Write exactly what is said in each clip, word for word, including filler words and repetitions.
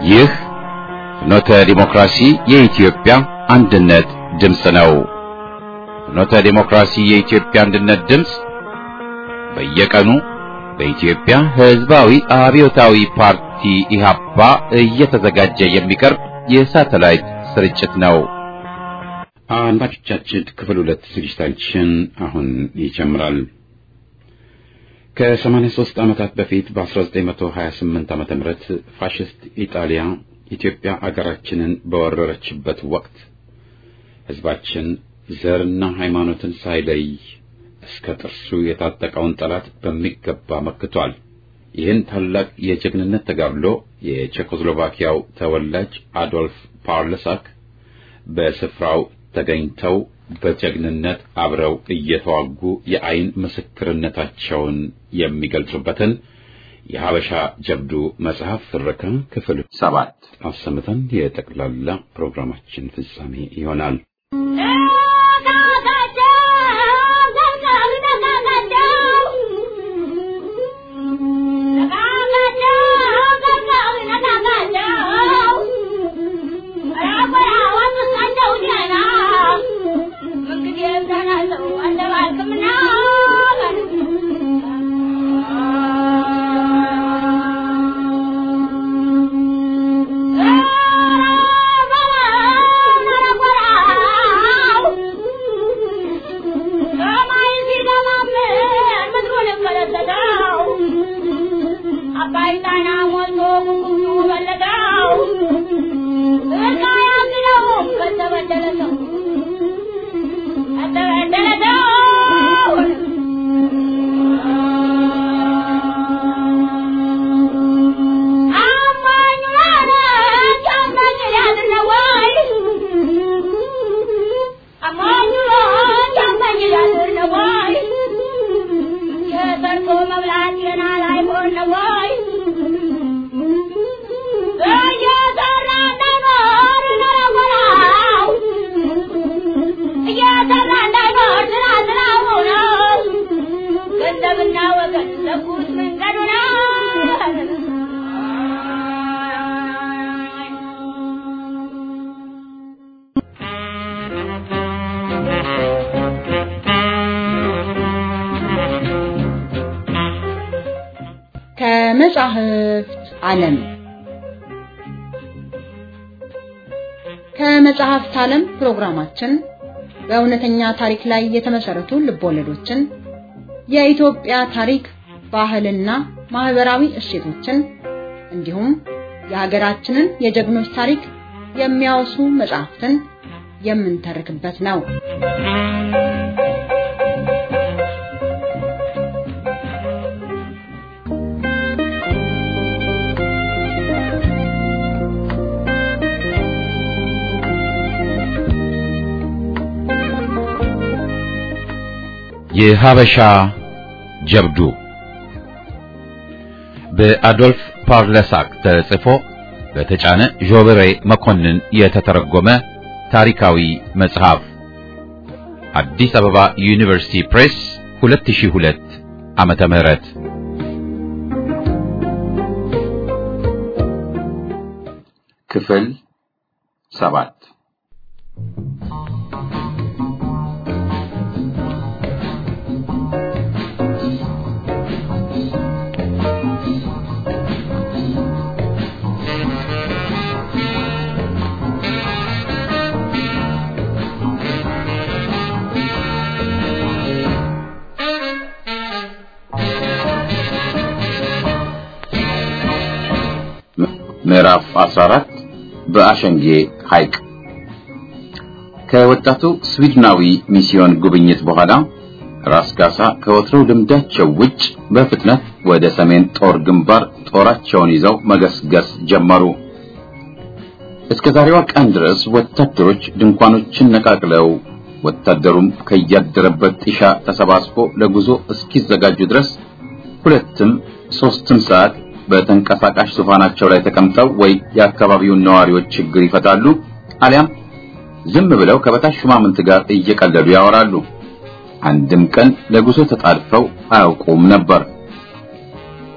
ይህ ፍኖተ ዲሞክራሲ የኢትዮጵያ አንድነት ድምፅ ነው። ፍኖተ ዲሞክራሲ የኢትዮጵያ አንድነት ድምፅ በየቀኑ በኢትዮጵያ ሕዝባዊ አብዮታዊ ፓርቲ ኢህአፓ እየተዘጋጀ የሚቀርብ የሳተላይት ስርጭት ነው። አድማጮቻችን ክፍል ሁለት ዝግጅታችን አሁን ይጀምራል። ከሰማንያ ሦስት ዓመታት በፊት በ1928 ዓመተ ምህረት ፋሽስት ኢጣሊያ ኢትዮጵያ አገራችንን በወረረችበት ወቅት ሕዝባችን ዘርና ሃይማኖትን ሳይለይ እስከ ጥርሱ የታጠቀውን ጠላት በሚገባ መክቷል። ይህን ታላቅ የጀግንነት ተጋድሎ የቼኮስሎቫኪያው ተወላጅ አዶልፍ ፓርለሳክ በስፍራው ተገኝተው በጀግንነት አብረው እየተዋጉ የአይን ምስክርነታቸውን የሚገልጹበትን የሀበሻ ጀብዱ መጽሐፍ ፍረካ ክፍል ሰባት አሰምተን የጠቅላላ ፕሮግራማችን ፍጻሜ ይሆናል። ከመጽሐፍት ዓለም ከመጽሐፍት ዓለም ፕሮግራማችን በእውነተኛ ታሪክ ላይ የተመሰረቱ ልቦለዶችን፣ የኢትዮጵያ ታሪክ፣ ባህልና ማህበራዊ እሴቶችን እንዲሁም የሀገራችንን የጀግኖች ታሪክ የሚያወሱ መጽሐፍትን የምንተርክበት ነው። የሀበሻ ጀብዱ በአዶልፍ ፓርለሳክ ተጽፎ በተጫነ ጆበሬ መኮንን የተተረጎመ ታሪካዊ መጽሐፍ አዲስ አበባ ዩኒቨርሲቲ ፕሬስ ሁለት ሺህ ሁለት ዓመተ ምህረት ክፍል ሰባት ምዕራፍ አስራ አራት በአሸንጌ ሐይቅ። ከወጣቱ ስዊድናዊ ሚስዮን ጉብኝት በኋላ ራስ ካሳ ከወትሮው ልምዳቸው ውጭ በፍጥነት ወደ ሰሜን ጦር ግንባር ጦራቸውን ይዘው መገስገስ ጀመሩ። እስከ ዛሬዋ ቀን ድረስ ወታደሮች ድንኳኖችን ነቃቅለው ወታደሩም ከያደረበት ጢሻ ተሰባስቦ ለጉዞ እስኪዘጋጁ ድረስ ሁለትም ሶስትም ሰዓት በተንቀሳቃሽ ዙፋናቸው ላይ ተቀምጠው ወይ የአካባቢውን ነዋሪዎች ችግር ይፈታሉ አሊያም ዝም ብለው ከበታች ሹማምንት ጋር እየቀለዱ ያወራሉ። አንድም ቀን ለጉዞ ተጣድፈው አያውቁም ነበር።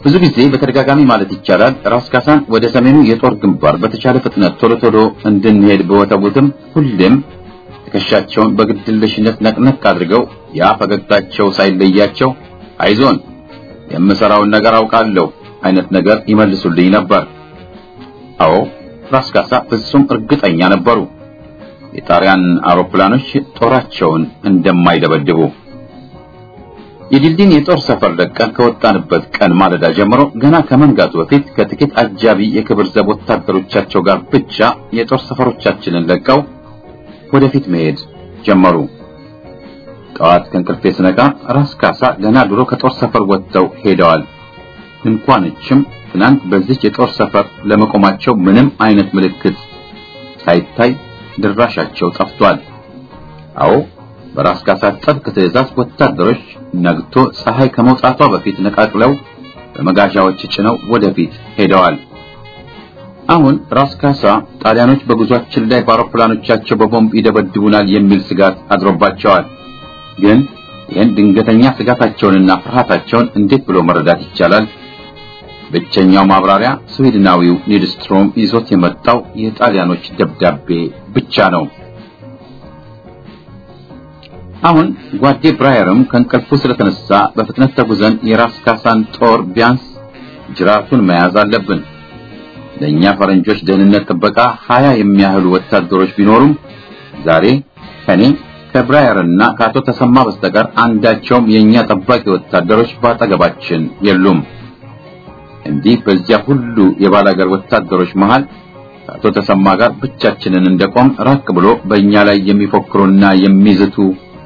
ብዙ ጊዜ በተደጋጋሚ ማለት ይቻላል ራስ ካሳን ወደ ሰሜኑ የጦር ግንባር በተቻለ ፍጥነት ቶሎ ቶሎ እንድንሄድ በወተውትም ሁሌም ትከሻቸውን በግድለሽነት ነቅነቅ አድርገው ያ ፈገግታቸው ሳይለያቸው አይዞን የምሰራውን ነገር አውቃለሁ አይነት ነገር ይመልሱልኝ ነበር። አዎ ራስ ካሳ ፍጹም እርግጠኛ ነበሩ የጣሊያን አውሮፕላኖች ጦራቸውን እንደማይደበድቡ። የድልድይን የጦር ሰፈር ለቀን ከወጣንበት ቀን ማለዳ ጀምሮ ገና ከመንጋቱ በፊት ከጥቂት አጃቢ የክብር ዘብ ወታደሮቻቸው ጋር ብቻ የጦር ሰፈሮቻችንን ለቀው ወደፊት መሄድ ጀመሩ። ጠዋት ከእንቅልፌ ስነቃ ራስ ካሳ ገና ድሮ ከጦር ሰፈር ወጥተው ሄደዋል። እንኳንችም ትናንት በዚህ የጦር ሰፈር ለመቆማቸው ምንም አይነት ምልክት ሳይታይ ድራሻቸው ጠፍቷል። አዎ በራስ ካሳ ጥብቅ ትዕዛዝ ወታደሮች ነግቶ ፀሐይ ከመውጣቷ በፊት ነቃቅለው በመጋዣዎች ጭነው ወደፊት ሄደዋል። አሁን ራስ ካሳ ጣሊያኖች በጉዟችን ላይ በአውሮፕላኖቻቸው በቦምብ ይደበድቡናል የሚል ስጋት አድሮባቸዋል። ግን ይህን ድንገተኛ ስጋታቸውንና ፍርሃታቸውን እንዴት ብሎ መረዳት ይቻላል? ብቸኛው ማብራሪያ ስዊድናዊው ኒድስትሮም ይዞት የመጣው የጣሊያኖች ደብዳቤ ብቻ ነው። አሁን ጓዴ ብራየርም ከንቀልፉ ስለተነሳ በፍጥነት ተጉዘን የራስ ካሳን ጦር ቢያንስ ጅራቱን መያዝ አለብን። ለኛ ፈረንጆች ደህንነት ጥበቃ ሀያ የሚያህሉ ወታደሮች ቢኖሩም ዛሬ ከኔ ከብራየርና ከአቶ ተሰማ በስተቀር አንዳቸውም የኛ ጠባቂ ወታደሮች ባጠገባችን የሉም። እንዲህ በዚያ ሁሉ የባላገር ወታደሮች መሃል ከአቶ ተሰማ ጋር ብቻችንን እንደቆም ራቅ ብሎ በእኛ ላይ የሚፎክሩና የሚዝቱ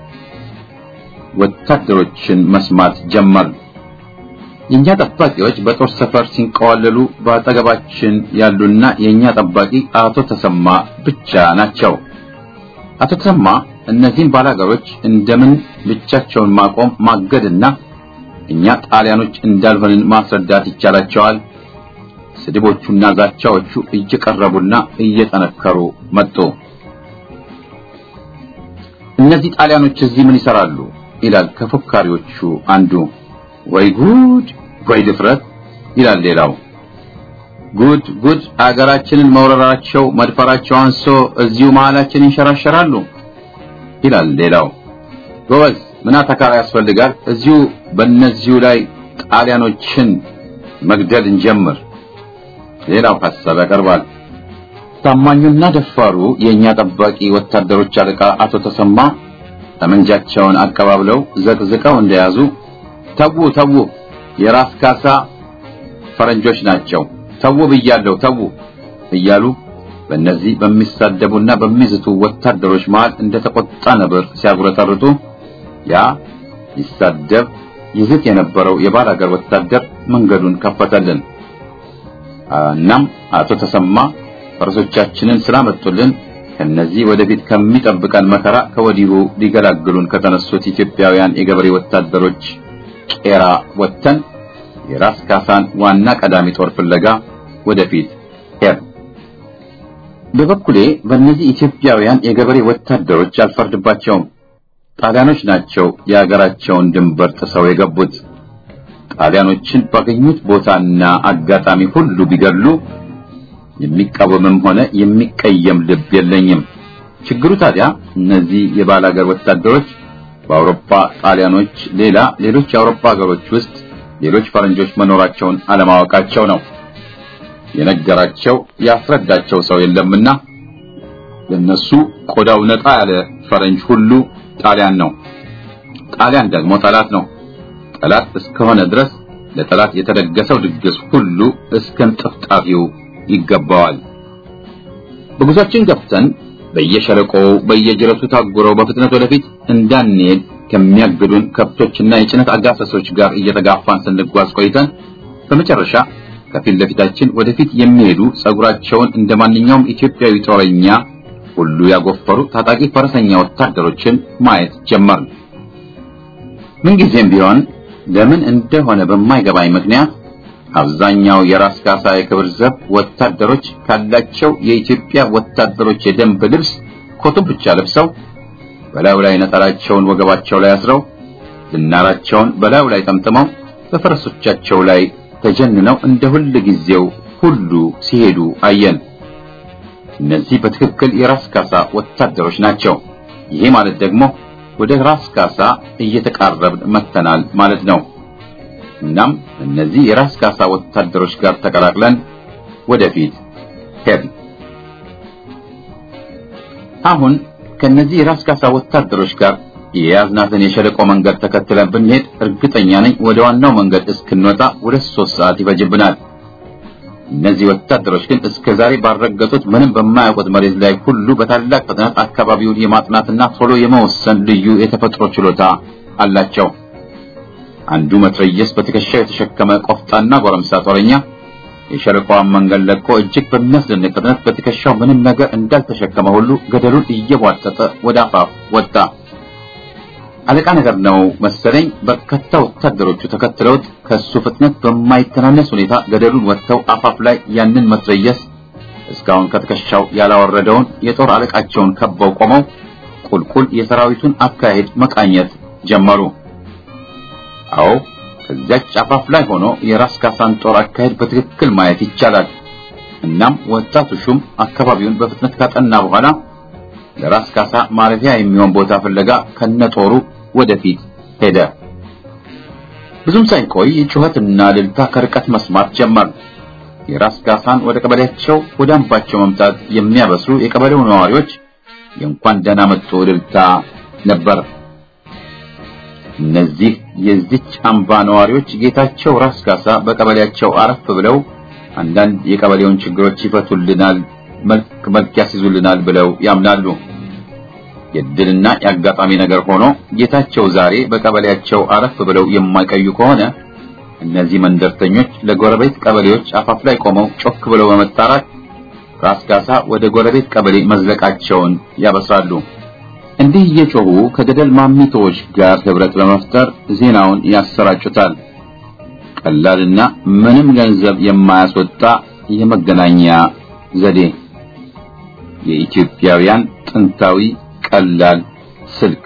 ወታደሮችን መስማት ጀመር። የኛ ጠባቂዎች በጦር ሰፈር ሲንቀዋለሉ ባጠገባችን ያሉና የኛ ጠባቂ አቶ ተሰማ ብቻ ናቸው። አቶ ተሰማ እነዚህን ባላገሮች እንደምን ብቻቸውን ማቆም ማገድና እኛ ጣሊያኖች እንዳልሆንን ማስረዳት ይቻላቸዋል። ስድቦቹና ዛቻዎቹ እየቀረቡና እየጠነከሩ መጡ። እነዚህ ጣሊያኖች እዚህ ምን ይሰራሉ? ይላል ከፎካሪዎቹ አንዱ። ወይ ጉድ ወይ ድፍረት ይላል ሌላው። ጉድ ጉድ አገራችንን መውረራቸው መድፈራቸው አንሶ እዚሁ መሃላችን ይንሸራሸራሉ ይላል ሌላው። ጎበዝ ምን አተካራ ያስፈልጋል? እዚሁ በእነዚሁ ላይ ጣሊያኖችን መግደል እንጀምር ሌላው ሐሳብ ያቀርባል። ታማኙና ደፋሩ የኛ ጠባቂ ወታደሮች አለቃ አቶ ተሰማ ጠመንጃቸውን አቀባብለው ዘቅዝቀው እንደያዙ ተው ተው የራስ ካሳ ፈረንጆች ናቸው ተው ብያለሁ ተው እያሉ በእነዚህ በሚሳደቡና በሚዝቱ ወታደሮች መሃል እንደተቆጣ ነበር ሲያጉረጠርጡ ያ ይሳደብ ይዝት የነበረው የባላገር ወታደር መንገዱን ከፈተልን። እናም አቶ ተሰማ ፈረሶቻችንን ስላመጡልን ከነዚህ ወደፊት ከሚጠብቀን መከራ ከወዲሁ ሊገላግሉን ከተነሱት ኢትዮጵያውያን የገበሬ ወታደሮች ቄራ ወተን የራስ ካሳን ዋና ቀዳሚ ጦር ፍለጋ ወደፊት ሄድ። በበኩሌ በእነዚህ ኢትዮጵያውያን የገበሬ ወታደሮች አልፈርድባቸውም። ጣሊያኖች ናቸው የሀገራቸውን ድንበር ጥሰው የገቡት። ጣሊያኖችን ባገኙት ቦታና አጋጣሚ ሁሉ ቢገድሉ የሚቃወምም ሆነ የሚቀየም ልብ የለኝም። ችግሩ ታዲያ እነዚህ የባላገር ወታደሮች በአውሮፓ ጣሊያኖች ሌላ ሌሎች የአውሮፓ ሀገሮች ውስጥ ሌሎች ፈረንጆች መኖራቸውን አለማወቃቸው ነው። የነገራቸው ያስረዳቸው ሰው የለምና ለነሱ ቆዳው ነጣ ያለ ፈረንጅ ሁሉ ጣሊያን ነው። ጣሊያን ደግሞ ጠላት ነው። ጠላት እስከሆነ ድረስ ለጠላት የተደገሰው ድግስ ሁሉ እስከንጥፍጣፊው ይገባዋል። በጉዟችን ገብተን በየሸለቆው በየጅረቱ ታጉረው በፍጥነት ወደፊት እንዳንሄድ ከሚያግዱን ከብቶችና የጭነት አጋሰሶች ጋር እየተጋፋን ስንጓዝ ቆይተን በመጨረሻ ከፊት ለፊታችን ወደፊት የሚሄዱ ጸጉራቸውን እንደማንኛውም ኢትዮጵያዊ ጦረኛ ሁሉ ያጎፈሩ ታጣቂ ፈረሰኛ ወታደሮችን ማየት ጀመርን። ምንጊዜም ቢሆን ለምን እንደሆነ በማይገባኝ ምክንያት አብዛኛው የራስ ካሳ የክብር ዘብ ወታደሮች ካላቸው የኢትዮጵያ ወታደሮች የደንብ ልብስ ኮቱን ብቻ ለብሰው በላዩ ላይ ነጠላቸውን ወገባቸው ላይ አስረው ዝናራቸውን በላዩ ላይ ጠምጥመው በፈረሶቻቸው ላይ ተጀንነው እንደ ሁል ጊዜው ሁሉ ሲሄዱ አየን። እነዚህ በትክክል የራስ ካሳ ወታደሮች ናቸው። ይሄ ማለት ደግሞ ወደ ራስ ካሳ እየተቃረብን መተናል ማለት ነው። እናም እነዚህ የራስ ካሳ ወታደሮች ጋር ተቀላቅለን ወደፊት ሄድን። አሁን ከነዚህ የራስ ካሳ ወታደሮች ጋር የያዝናትን የሸለቆ መንገድ ተከትለን ብንሄድ እርግጠኛ ነኝ ወደ ዋናው መንገድ እስክንወጣ ሁለት ሶስት ሰዓት ይፈጅብናል። እነዚህ ወታደሮች ግን እስከዛሬ ባረገጡት ምንም በማያውቁት መሬት ላይ ሁሉ በታላቅ ፍጥነት አካባቢውን የማጥናትና ቶሎ የመወሰን ልዩ የተፈጥሮ ችሎታ አላቸው። አንዱ መትረየስ በትከሻው የተሸከመ ቆፍጣና ጎረምሳ ጦረኛ የሸለቆውን መንገድ ለቆ እጅግ በሚያስደንቅ ፍጥነት በትከሻው ምንም ነገር እንዳልተሸከመ ሁሉ ገደሉን እየቧጠጠ ወደ አፋፍ ወጣ። አለቃ ነገር ነው መሰለኝ በርካታ ወታደሮቹ ተከትለውት ከሱ ፍጥነት በማይተናነስ ሁኔታ ገደሉን ወጥተው አፋፍ ላይ ያንን መትረየስ እስካሁን ከትከሻው ያላወረደውን የጦር አለቃቸውን ከበው ቆመው ቁልቁል የሰራዊቱን አካሄድ መቃኘት ጀመሩ። አዎ ከዚያች አፋፍ ላይ ሆኖ የራስ ካሳን ጦር አካሄድ በትክክል ማየት ይቻላል። እናም ወጣቱ ሹም አካባቢውን በፍጥነት ካጠና በኋላ ለራስ ካሳ ማረፊያ የሚሆን ቦታ ፍለጋ ከነጦሩ ወደፊት ሄደ። ብዙም ሳይቆይ ጩኸትና እልልታ ከርቀት መስማት ጀመር። የራስ ካሳን ወደ ቀበሌያቸው ወደ አምባቸው መምጣት የሚያበስሩ የቀበሌው ነዋሪዎች የእንኳን ደህና መጡ እልልታ ነበር። እነዚህ የዚች አምባ ነዋሪዎች ጌታቸው ራስ ካሳ በቀበሌያቸው አረፍ ብለው አንዳንድ የቀበሌውን ችግሮች ይፈቱልናል፣ መልክ መልክ ያስይዙልናል ብለው ያምናሉ። የድልና ያጋጣሚ ነገር ሆኖ ጌታቸው ዛሬ በቀበሌያቸው አረፍ ብለው የማይቀዩ ከሆነ እነዚህ መንደርተኞች ለጎረቤት ቀበሌዎች አፋፍ ላይ ቆመው ጮክ ብለው በመጣራት ራስ ካሳ ወደ ጎረቤት ቀበሌ መዝለቃቸውን ያበስራሉ። እንዲህ እየጮሁ ከገደል ማሚቶች ጋር ህብረት በመፍጠር ዜናውን ያሰራጩታል። ቀላልና ምንም ገንዘብ የማያስወጣ የመገናኛ ዘዴ፣ የኢትዮጵያውያን ጥንታዊ ቀላል ስልክ።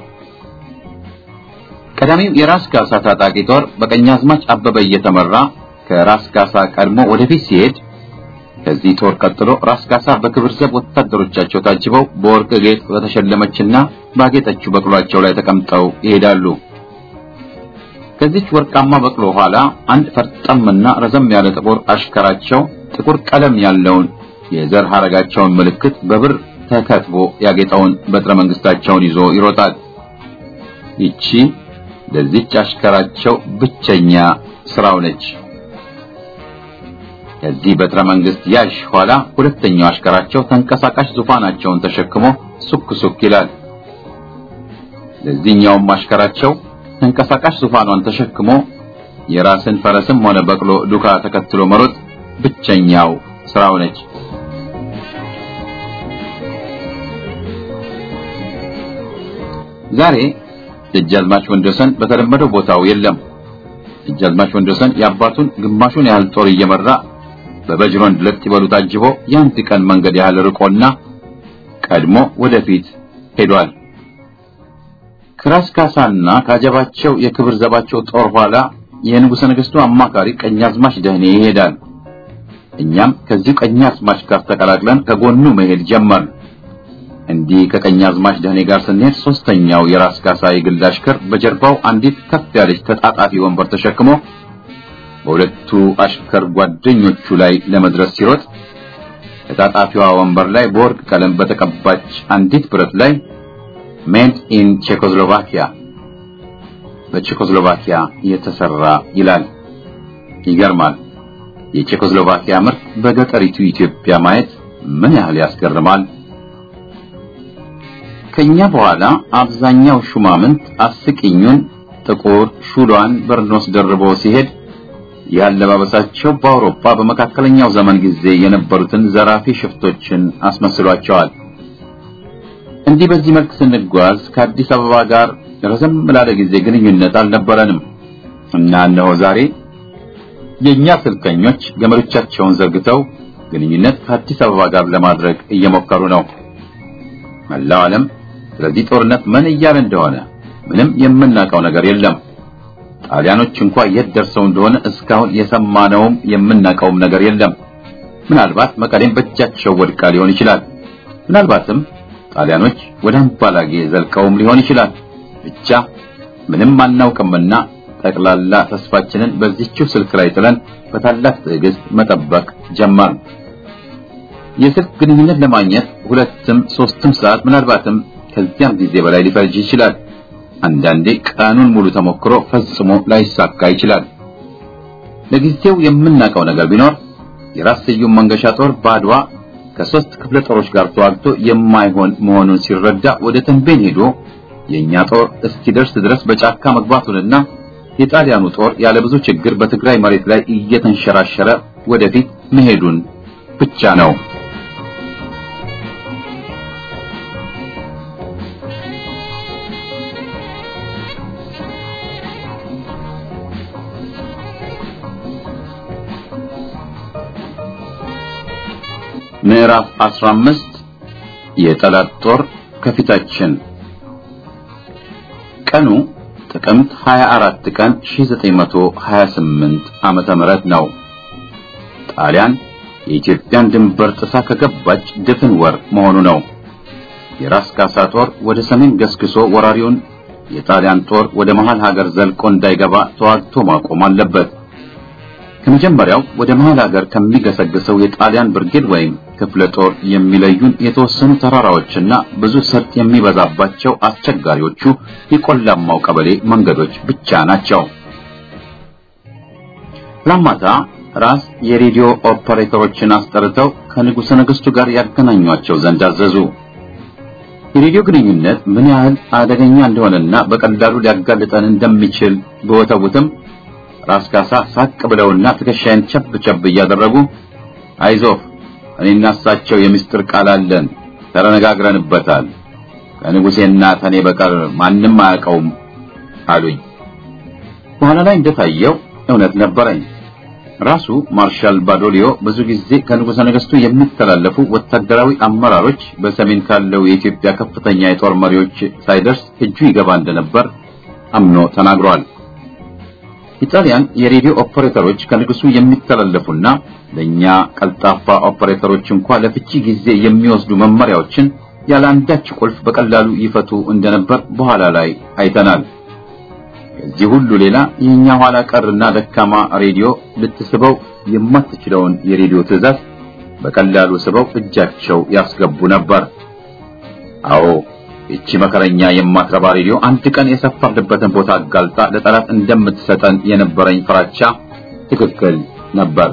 ቀዳሚው የራስ ካሳ ታጣቂ ጦር በቀኛዝማች አበበ እየተመራ ከራስ ካሳ ቀድሞ ወደፊት ሲሄድ ከዚህ ጦር ቀጥሎ ራስ ካሳ በክብር ዘብ ወታደሮቻቸው ታጅበው በወርቅ ጌጥ በተሸለመችና ባጌጠችው በቅሏቸው ላይ ተቀምጠው ይሄዳሉ። ከዚች ወርቃማ በቅሎ ኋላ አንድ ፈርጠምና ረዘም ያለ ጥቁር አሽከራቸው ጥቁር ቀለም ያለውን የዘር ሐረጋቸውን ምልክት በብር ተከትቦ ያጌጠውን በትረ መንግስታቸውን ይዞ ይሮጣል። ይቺ ለዚች አሽከራቸው ብቸኛ ስራው ነች። ከዚህ በትረ መንግስት ያሽ ኋላ ሁለተኛው አሽከራቸው ተንቀሳቃሽ ዙፋናቸውን ተሸክሞ ሱክ ሱክ ይላል። ለዚህኛውም አሽከራቸው ተንቀሳቃሽ ዙፋኗን ተሸክሞ የራስን ፈረስም ሆነ በቅሎ ዱካ ተከትሎ መሮጥ ብቸኛው ስራው ነች። ዛሬ ደጃዝማች ወንድወሰን በተለመደው ቦታው የለም። ደጃዝማች ወንድወሰን የአባቱን ግማሹን ያህል ጦር እየመራ በበጅሮን ድለት ይበሉ ታጅቦ የአንድ ቀን መንገድ ያህል ርቆና ቀድሞ ወደፊት ሄዷል። ከራስ ካሳና ካጀባቸው የክብር ዘባቸው ጦር ኋላ የንጉሠ ነገሥቱ አማካሪ ቀኛዝማች ደህኔ ይሄዳል። እኛም ከዚህ ቀኛዝማች ጋር ተቀላቅለን ከጎኑ መሄድ ጀመር። እንዲህ ከቀኛዝማች ደህኔ ጋር ስንሄድ ሶስተኛው የራስ ካሳ የግል አሽከር በጀርባው አንዲት ከፍ ያለች ተጣጣፊ ወንበር ተሸክሞ በሁለቱ አሽከር ጓደኞቹ ላይ ለመድረስ ሲሮጥ ተጣጣፊዋ ወንበር ላይ በወርቅ ቀለም በተቀባች አንዲት ብረት ላይ ሜድ ኢን ቼኮስሎቫኪያ በቼኮስሎቫኪያ የተሰራ ይላል። ይገርማል። የቼኮስሎቫኪያ ምርት በገጠሪቱ ኢትዮጵያ ማየት ምን ያህል ያስገርማል። ከኛ በኋላ አብዛኛው ሹማምንት አስቂኙን ጥቁር ሹሏን በርኖስ ደርቦ ሲሄድ ያለባበሳቸው በአውሮፓ በመካከለኛው ዘመን ጊዜ የነበሩትን ዘራፊ ሽፍቶችን አስመስሏቸዋል። እንዲህ በዚህ መልክ ስንጓዝ ከአዲስ አበባ ጋር ረዘም ላለ ጊዜ ግንኙነት አልነበረንም እና እነሆ ዛሬ የኛ ስልከኞች ገመዶቻቸውን ዘርግተው ግንኙነት ከአዲስ አበባ ጋር ለማድረግ እየሞከሩ ነው። መላው ዓለም ስለዚህ ጦርነት ምን እያለ እንደሆነ ምንም የምናውቀው ነገር የለም። ጣሊያኖች እንኳን የት ደርሰው እንደሆነ እስካሁን የሰማነውም የምናውቀውም ነገር የለም። ምናልባት መቀሌም በእጃቸው ወድቃ ሊሆን ይችላል። ምናልባትም ጣሊያኖች ወደ አምባላጌ ዘልቀውም ሊሆን ይችላል። ብቻ ምንም አናውቅምና ጠቅላላ ተስፋችንን በዚህችው ስልክ ላይ ጥለን በታላቅ ትዕግስት መጠበቅ ጀመርን። የስልክ ግንኙነት ለማግኘት ሁለትም ሶስትም ሰዓት ምናልባትም ከዚያም ጊዜ በላይ ሊፈጅ ይችላል። አንዳንዴ ቀኑን ሙሉ ተሞክሮ ፈጽሞ ላይሳካ ይችላል። ለጊዜው የምናውቀው ነገር ቢኖር የራስ ስዩም መንገሻ ጦር ባድዋ ከሶስት ክፍለ ጦሮች ጋር ተዋግቶ የማይሆን መሆኑን ሲረዳ ወደ ተንቤን ሄዶ የኛ ጦር እስኪደርስ ድረስ በጫካ መግባቱንና የጣሊያኑ ጦር ያለ ብዙ ችግር በትግራይ መሬት ላይ እየተንሸራሸረ ወደፊት መሄዱን ብቻ ነው። ምዕራፍ አስራ አምስት የጠላት ጦር ከፊታችን። ቀኑ ጥቅምት ሃያ አራት ቀን ሺህ ዘጠኝ መቶ ሃያ ስምንት ዓመተ ምህረት ነው። ጣሊያን የኢትዮጵያን ድንበር ጥሳ ከገባች ድፍን ወር መሆኑ ነው። የራስ ካሳ ጦር ወደ ሰሜን ገስግሶ ወራሪውን የጣሊያን ጦር ወደ መሃል ሀገር ዘልቆ እንዳይገባ ተዋግቶ ማቆም አለበት። ከመጀመሪያው ወደ መሃል ሀገር ከሚገሰግሰው የጣሊያን ብርጌድ ወይም ክፍለ ጦር የሚለዩን የተወሰኑ ተራራዎችና ብዙ ሰርጥ የሚበዛባቸው አስቸጋሪዎቹ የቆላማው ቀበሌ መንገዶች ብቻ ናቸው። ላማታ ራስ የሬዲዮ ኦፐሬተሮችን አስጠርተው ከንጉሠ ነገሥቱ ጋር ያገናኟቸው ዘንድ አዘዙ። የሬዲዮ ግንኙነት ምን ያህል አደገኛ እንደሆነና በቀላሉ ሊያጋልጠን እንደሚችል በወተውትም ራስ ካሳ ሳቅ ብለውና ትከሻይን ቸብ ቸብ እያደረጉ አይዞህ እኔና እሳቸው የምስጢር ቃል አለን፣ ተረጋግረንበታል፣ ከንጉሴና ተኔ በቀር ማንም አያውቀውም አሉኝ። በኋላ ላይ እንደታየው እውነት ነበረኝ። ራሱ ማርሻል ባዶሊዮ ብዙ ጊዜ ከንጉሠ ነገሥቱ የሚተላለፉ ወታደራዊ አመራሮች በሰሜን ካለው የኢትዮጵያ ከፍተኛ የጦር መሪዎች ሳይደርስ እጁ ይገባ እንደነበር አምኖ ተናግሯል። ኢጣሊያን የሬዲዮ ኦፐሬተሮች ከንጉሱ የሚተላለፉና ለኛ ቀልጣፋ ኦፐሬተሮች እንኳን ለፍቺ ጊዜ የሚወስዱ መመሪያዎችን ያላንዳች ቁልፍ በቀላሉ ይፈቱ እንደነበር በኋላ ላይ አይተናል። ከዚህ ሁሉ ሌላ የኛ ኋላ ቀርና ደካማ ሬዲዮ ልትስበው የማትችለውን የሬዲዮ ትዕዛዝ በቀላሉ ስበው እጃቸው ያስገቡ ነበር። አዎ እቺ መከረኛ የማትረባ ሬዲዮ አንድ ቀን የሰፈርንበትን ቦታ አጋልጣ ለጠላት እንደምትሰጠን የነበረኝ ፍራቻ ትክክል ነበር።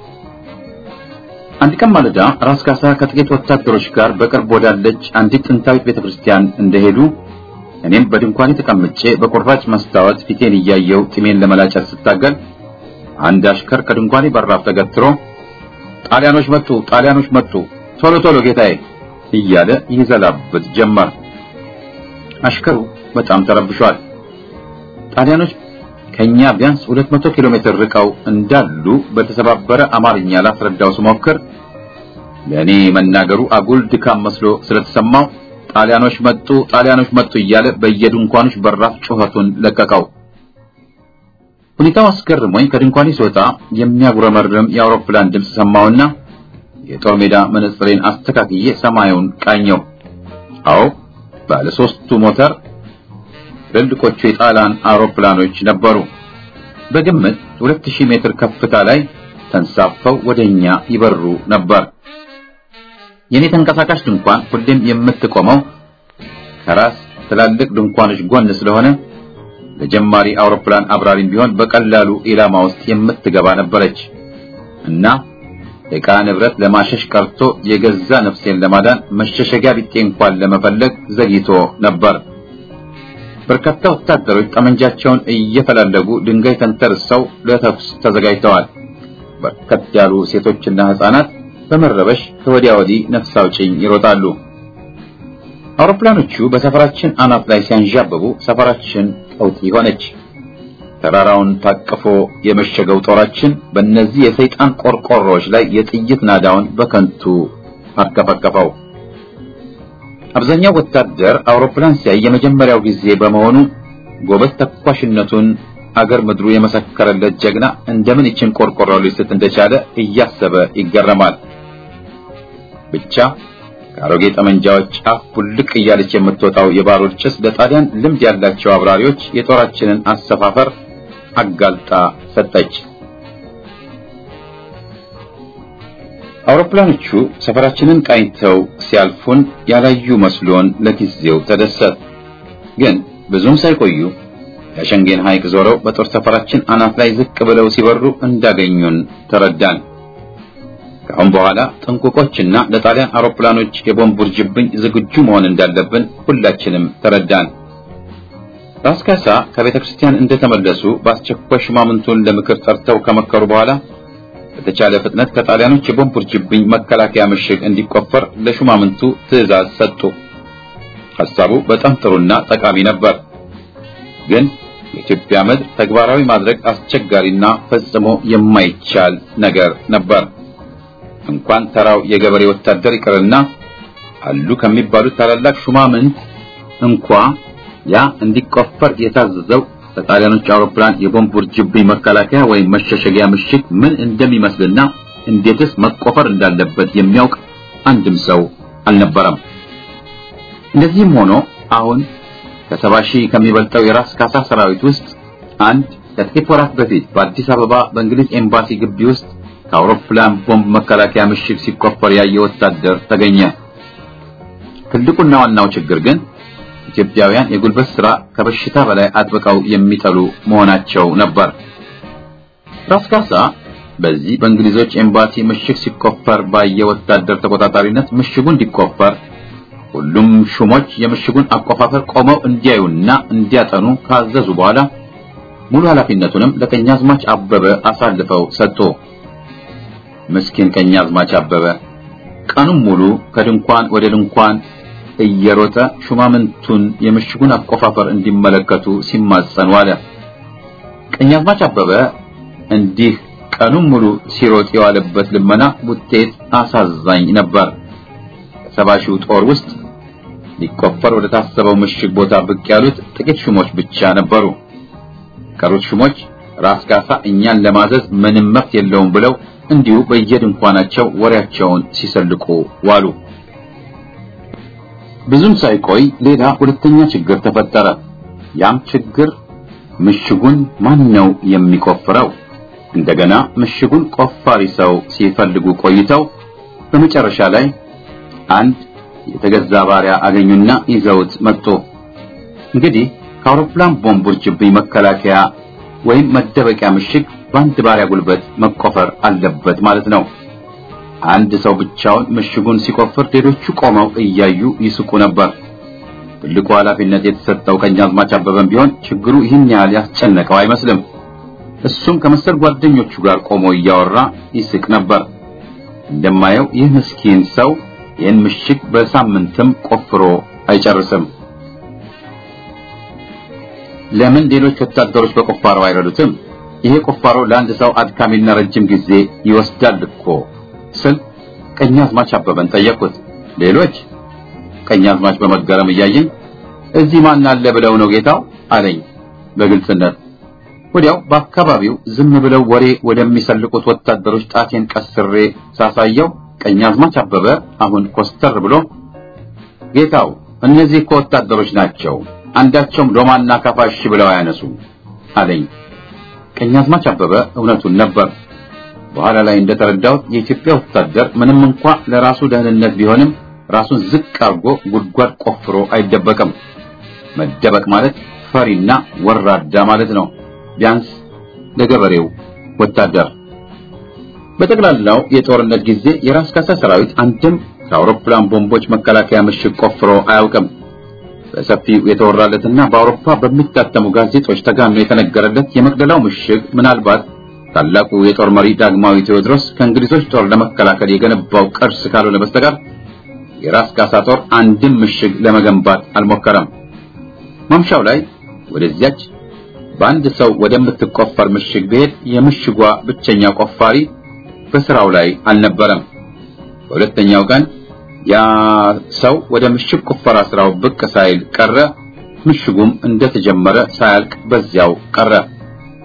አንድ ቀን ማለዳ ራስ ካሳ ከጥቂት ወታደሮች ጋር በቅርብ ወዳለች አንዲት ጥንታዊት ቤተክርስቲያን እንደሄዱ እኔም በድንኳኔ ተቀምጬ በቁራጭ መስታወት ፊቴን እያየው ጢሜን ለመላጨት ስታገል አንድ አሽከር ከድንኳኔ በራፍ ተገትሮ ጣሊያኖች መጡ፣ ጣሊያኖች መጡ፣ ቶሎ ቶሎ ጌታዬ እያለ ይዘላበት ጀመር። አሽከሩ በጣም ተረብሿል። ጣሊያኖች ከኛ ቢያንስ ሁለት መቶ ኪሎ ሜትር ርቀው እንዳሉ በተሰባበረ አማርኛ ላስረዳው ስሞክር ለኔ መናገሩ አጉል ድካም መስሎ ስለተሰማው ጣሊያኖች መጡ፣ ጣሊያኖች መጡ እያለ በየድንኳኖች በራፍ ጩኸቱን ለቀቀው። ሁኔታው አስገርሞኝ ከድንኳኔ ስወጣ የሚያጉረመርም የአውሮፕላን ድምፅ ሰማሁና የጦር ሜዳ መነጽሬን አስተካክዬ ሰማዩን ቃኘው። አዎ ባለ ሶስቱ ሞተር ትልልቆቹ የጣሊያን አውሮፕላኖች ነበሩ። በግምት ሁለት ሺህ ሜትር ከፍታ ላይ ተንሳፈው ወደኛ ይበሩ ነበር። የኔ ተንቀሳቃሽ ድንኳን ሁሌም የምትቆመው ከራስ ትላልቅ ድንኳኖች ጎን ስለሆነ ለጀማሪ አውሮፕላን አብራሪም ቢሆን በቀላሉ ኢላማ ውስጥ የምትገባ ነበረች እና ዕቃ ንብረት ለማሸሽ ቀርቶ የገዛ ነፍሴን ለማዳን መሸሸጊያ ቢጤ እንኳን ለመፈለግ ዘግይቶ ነበር። በርካታ ወታደሮች ጠመንጃቸውን እየፈላለጉ ድንጋይ ተንተርሰው ለተኩስ ተዘጋጅተዋል። በርከት ያሉ ሴቶችና ህፃናት በመረበሽ ከወዲያ ወዲህ ነፍስ አውጪኝ ይሮጣሉ። አውሮፕላኖቹ በሰፈራችን አናት ላይ ሲያንዣብቡ ሰፈራችን ቀውጢ ሆነች። ተራራውን ታቅፎ የመሸገው ጦራችን በእነዚህ የሰይጣን ቆርቆሮዎች ላይ የጥይት ናዳውን በከንቱ አርከፈከፈው። አብዛኛው ወታደር አውሮፕላን ሲያይ የመጀመሪያው ጊዜ በመሆኑ ጎበዝ ተኳሽነቱን አገር ምድሩ የመሰከረለት ጀግና እንደምን ይችን ቆርቆሮ ሊስት እንደቻለ እያሰበ ይገረማል። ብቻ ከአሮጌ ጠመንጃዎች አፍ ቡልቅ እያለች የምትወጣው የባሩድ ጭስ ለጣሊያን ልምድ ያላቸው አብራሪዎች የጦራችንን አሰፋፈር አጋልጣ ሰጠች። አውሮፕላኖቹ ሰፈራችንን ቃኝተው ሲያልፉን ያላዩ መስሎን ለጊዜው ተደሰት። ግን ብዙም ሳይቆዩ የሸንጌን ሐይቅ ዞረው በጦር ሰፈራችን አናት ላይ ዝቅ ብለው ሲበሩ እንዳገኙን ተረዳን። ከአሁን በኋላ ጥንቁቆችና ለጣሊያን አውሮፕላኖች የቦምብ ውርጅብኝ ዝግጁ መሆን እንዳለብን ሁላችንም ተረዳን። ራስ ካሳ ከቤተ ክርስቲያን እንደተመለሱ በአስቸኳይ ሹማምንቱን ለምክር ጠርተው ከመከሩ በኋላ በተቻለ ፍጥነት ከጣሊያኖች የቦምብ ውርጅብኝ መከላከያ ምሽግ እንዲቆፈር ለሹማምንቱ ትዕዛዝ ሰጡ። ሐሳቡ በጣም ጥሩና ጠቃሚ ነበር። ግን የኢትዮጵያ ምድር ተግባራዊ ማድረግ አስቸጋሪና ፈጽሞ የማይቻል ነገር ነበር። እንኳን ተራው የገበሬ ወታደር ይቀርና አሉ ከሚባሉት ታላላቅ ሹማምንት እንኳ ያ እንዲቆፈር የታዘዘው በጣሊያኖች አውሮፕላን የቦምብ ውርጅብኝ መከላከያ ወይም መሸሸጊያ ምሽግ ምን እንደሚመስልና እንዴትስ መቆፈር እንዳለበት የሚያውቅ አንድም ሰው አልነበረም። እንደዚህም ሆኖ አሁን ከሰባ ሺህ ከሚበልጠው የራስ ካሳ ሰራዊት ውስጥ አንድ ከጥቂት ወራት በፊት በአዲስ አበባ በእንግሊዝ ኤምባሲ ግቢ ውስጥ ከአውሮፕላን ቦምብ መከላከያ ምሽግ ሲቆፈር ያየ ወታደር ተገኘ። ትልቁና ዋናው ችግር ግን ኢትዮጵያውያን የጉልበት ሥራ ከበሽታ በላይ አጥብቀው የሚጠሉ መሆናቸው ነበር። ራስ ካሳ በዚህ በእንግሊዞች ኤምባሲ ምሽግ ሲቆፈር ባየ ወታደር ተቆጣጣሪነት ምሽጉ እንዲቆፈር ሁሉም ሹሞች የምሽጉን አቆፋፈር ቆመው እንዲያዩና እንዲያጠኑ ካዘዙ በኋላ ሙሉ ኃላፊነቱንም ለቀኛዝማች አበበ አሳልፈው ሰጡ። ምስኪን ቀኛዝማች አበበ ቀኑን ሙሉ ከድንኳን ወደ ድንኳን እየሮጠ ሹማምንቱን የምሽጉን አቆፋፈር እንዲመለከቱ ሲማጸን ዋለ። ቀኛዝማች አበበ እንዲህ ቀኑን ሙሉ ሲሮጥ የዋለበት ልመና ውጤት አሳዛኝ ነበር። ሰባ ሺው ጦር ውስጥ ሊቆፈር ወደ ታሰበው ምሽግ ቦታ ብቅ ያሉት ጥቂት ሹሞች ብቻ ነበሩ። ቀሩት ሹሞች ራስ ካሳ እኛን ለማዘዝ ምንም መብት የለውም ብለው እንዲሁ በየድንኳናቸው ወሬያቸውን ሲሰልቁ ዋሉ። ብዙም ሳይቆይ ሌላ ሁለተኛ ችግር ተፈጠረ። ያም ችግር ምሽጉን ማን ነው የሚቆፍረው? እንደገና ምሽጉን ቆፋሪ ሰው ሲፈልጉ ቆይተው በመጨረሻ ላይ አንድ የተገዛ ባሪያ አገኙና ይዘውት መጡ። እንግዲህ ከአውሮፕላን ቦምብ ውርጅብኝ መከላከያ ወይም መደበቂያ ምሽግ በአንድ ባሪያ ጉልበት መቆፈር አለበት ማለት ነው። አንድ ሰው ብቻውን ምሽጉን ሲቆፍር ሌሎቹ ቆመው እያዩ ይስቁ ነበር። ትልቁ ኃላፊነት የተሰጠው ቀኛዝማች አበበም ቢሆን ችግሩ ይህን ያህል ያስጨነቀው አይመስልም። እሱም ከመሰል ጓደኞቹ ጋር ቆሞ እያወራ ይስቅ ነበር። እንደማየው ይህ ምስኪን ሰው ይህን ምሽግ በሳምንትም ቆፍሮ አይጨርስም። ለምን ሌሎች ወታደሮች በቆፋሮ አይረዱትም? ይሄ ቆፋሮ ለአንድ ሰው አድካሚና ረጅም ጊዜ ይወስዳል እኮ ስል ቀኛዝማች አበበን ጠየቁት። ሌሎች? ቀኛዝማች በመገረም እያየኝ እዚህ ማን አለ ብለው ነው ጌታው አለኝ በግልጽነት። ወዲያው በአካባቢው ዝም ብለው ወሬ ወደሚሰልቁት ወታደሮች ጣቴን ቀስሬ ሳሳየው ቀኛዝማች አበበ አሁን ኮስተር ብሎ ጌታው እነዚህ እኮ ወታደሮች ናቸው፣ አንዳቸውም ዶማና ካፋሽ ብለው አያነሱ አለኝ። ቀኛዝማች አበበ እውነቱን ነበር። በኋላ ላይ እንደተረዳሁት የኢትዮጵያ ወታደር ምንም እንኳን ለራሱ ደህንነት ቢሆንም ራሱን ዝቅ አርጎ ጉድጓድ ቆፍሮ አይደበቅም። መደበቅ ማለት ፈሪና ወራዳ ማለት ነው፣ ቢያንስ ለገበሬው ወታደር። በጠቅላላው የጦርነት ጊዜ የራስ ካሳ ሰራዊት አንድም ከአውሮፕላን ቦምቦች መከላከያ ምሽግ ቆፍሮ አያውቅም። በሰፊው የተወራለትና በአውሮፓ በሚታተሙ ጋዜጦች ተጋኖ የተነገረለት የመቅደላው ምሽግ ምናልባት ታላቁ የጦር መሪ ዳግማዊ ቴዎድሮስ ከእንግሊዞች ጦር ለመከላከል የገነባው ቅርስ ካልሆነ በስተቀር የራስ ካሳ ጦር አንድም ምሽግ ለመገንባት አልሞከረም። ማምሻው ላይ ወደዚያች በአንድ ሰው ወደምትቆፈር ምሽግ ቤት የምሽጓ ብቸኛ ቆፋሪ በስራው ላይ አልነበረም። በሁለተኛው ቀን ያ ሰው ወደ ምሽግ ቁፈራ ስራው ብቅ ሳይል ቀረ። ምሽጉም እንደተጀመረ ሳያልቅ በዚያው ቀረ።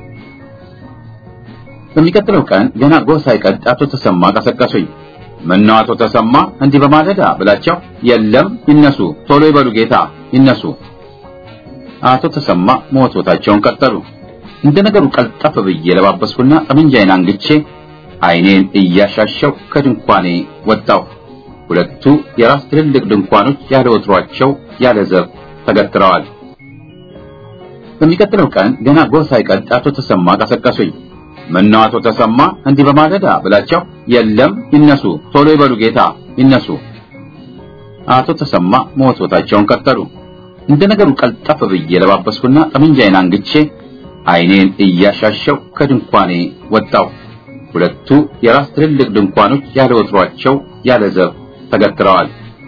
በሚቀጥለው ቀን ገና ጎህ ሳይቀድ አቶ ተሰማ ቀሰቀሱኝ። ምነው አቶ ተሰማ እንዲህ በማለዳ ብላቸው፣ የለም ይነሱ፣ ቶሎ ይበሉ ጌታ ይነሱ። አቶ ተሰማ ሞቶታቸውን ቀጠሉ። እንደነገሩ ቀልጠፍ ብዬ ለባበስኩና ጠመንጃዬን አንግቼ አይኔን እያሻሸው ከድንኳኔ ወጣሁ። ሁለቱ የራስ ትልልቅ ድንኳኖች ያለ ወትሯቸው ያለ ዘብ ተገትረዋል። በሚቀጥለው ቀን ገና ጎህ ሳይቀድ አቶ ተሰማ ቀሰቀሱኝ። ምነው አቶ ተሰማ እንዲህ በማለዳ ብላቸው፣ የለም ይነሱ፣ ቶሎ ይበሉ ጌታ ይነሱ። አቶ ተሰማ ሞቶታቸውን ቀጠሉ። እንደነገሩ ቀልጠፍ ብዬ ለባበስኩና ጠመንጃዬን አንግቼ አይኔን እያሻሸው ከድንኳኔ ወጣሁ። ሁለቱ የራስ ትልልቅ ድንኳኖች ያለ ወትሯቸው ያለ ዘብ ተገትረዋል።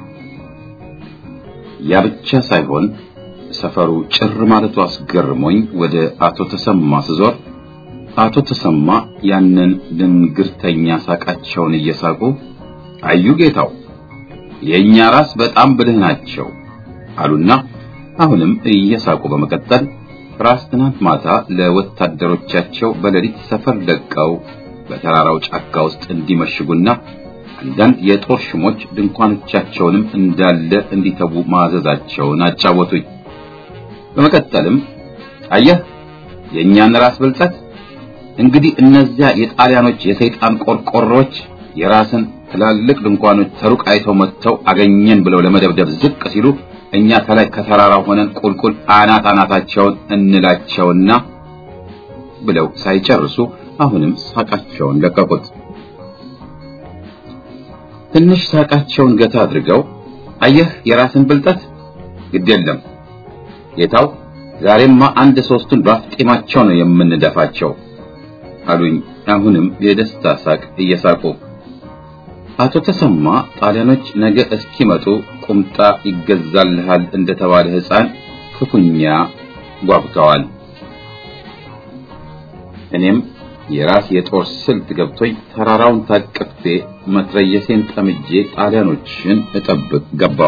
ያ ብቻ ሳይሆን ሰፈሩ ጭር ማለቱ አስገርሞኝ ወደ አቶ ተሰማ ስዞር አቶ ተሰማ ያንን ድንግርተኛ ሳቃቸውን እየሳቁ አዩ ጌታው የኛ ራስ በጣም ብልህ ናቸው አሉና አሁንም እየሳቁ በመቀጠል ራስ ትናንት ማታ ለወታደሮቻቸው በሌሊት ሰፈር ለቀው በተራራው ጫካ ውስጥ እንዲመሽጉና አንዳንድ የጦር ሽሞች ድንኳኖቻቸውንም እንዳለ እንዲተዉ ማዘዛቸውን አጫወቱኝ። በመቀጠልም አየህ የኛን ራስ ብልጠት እንግዲህ እነዚያ የጣሊያኖች የሰይጣን ቆርቆሮች የራስን ትላልቅ ድንኳኖች ተሩቅ አይተው መጥተው አገኘን ብለው ለመደብደብ ዝቅ ሲሉ እኛ ከላይ ከተራራው ሆነን ቁልቁል አናት አናታቸውን እንላቸውና ብለው ሳይጨርሱ አሁንም ሳቃቸውን ለቀቁት። ትንሽ ሳቃቸውን ገታ አድርገው አየህ የራስን ብልጠት ግድ የለም ጌታው ዛሬማ አንድ ሶስቱን ባፍጤማቸው ነው የምንደፋቸው አሉኝ። አሁንም የደስታ ሳቅ እየሳቁ አቶ ተሰማ ጣሊያኖች ነገ እስኪመጡ ቁምጣ ይገዛልሃል እንደተባለ ሕፃን ክፉኛ ጓጉተዋል። እኔም የራስ የጦር ስልት ገብቶኝ ተራራውን ታቅፌ መትረየሴን ጠምጄ ጣሊያኖችን እጠብቅ ገባው።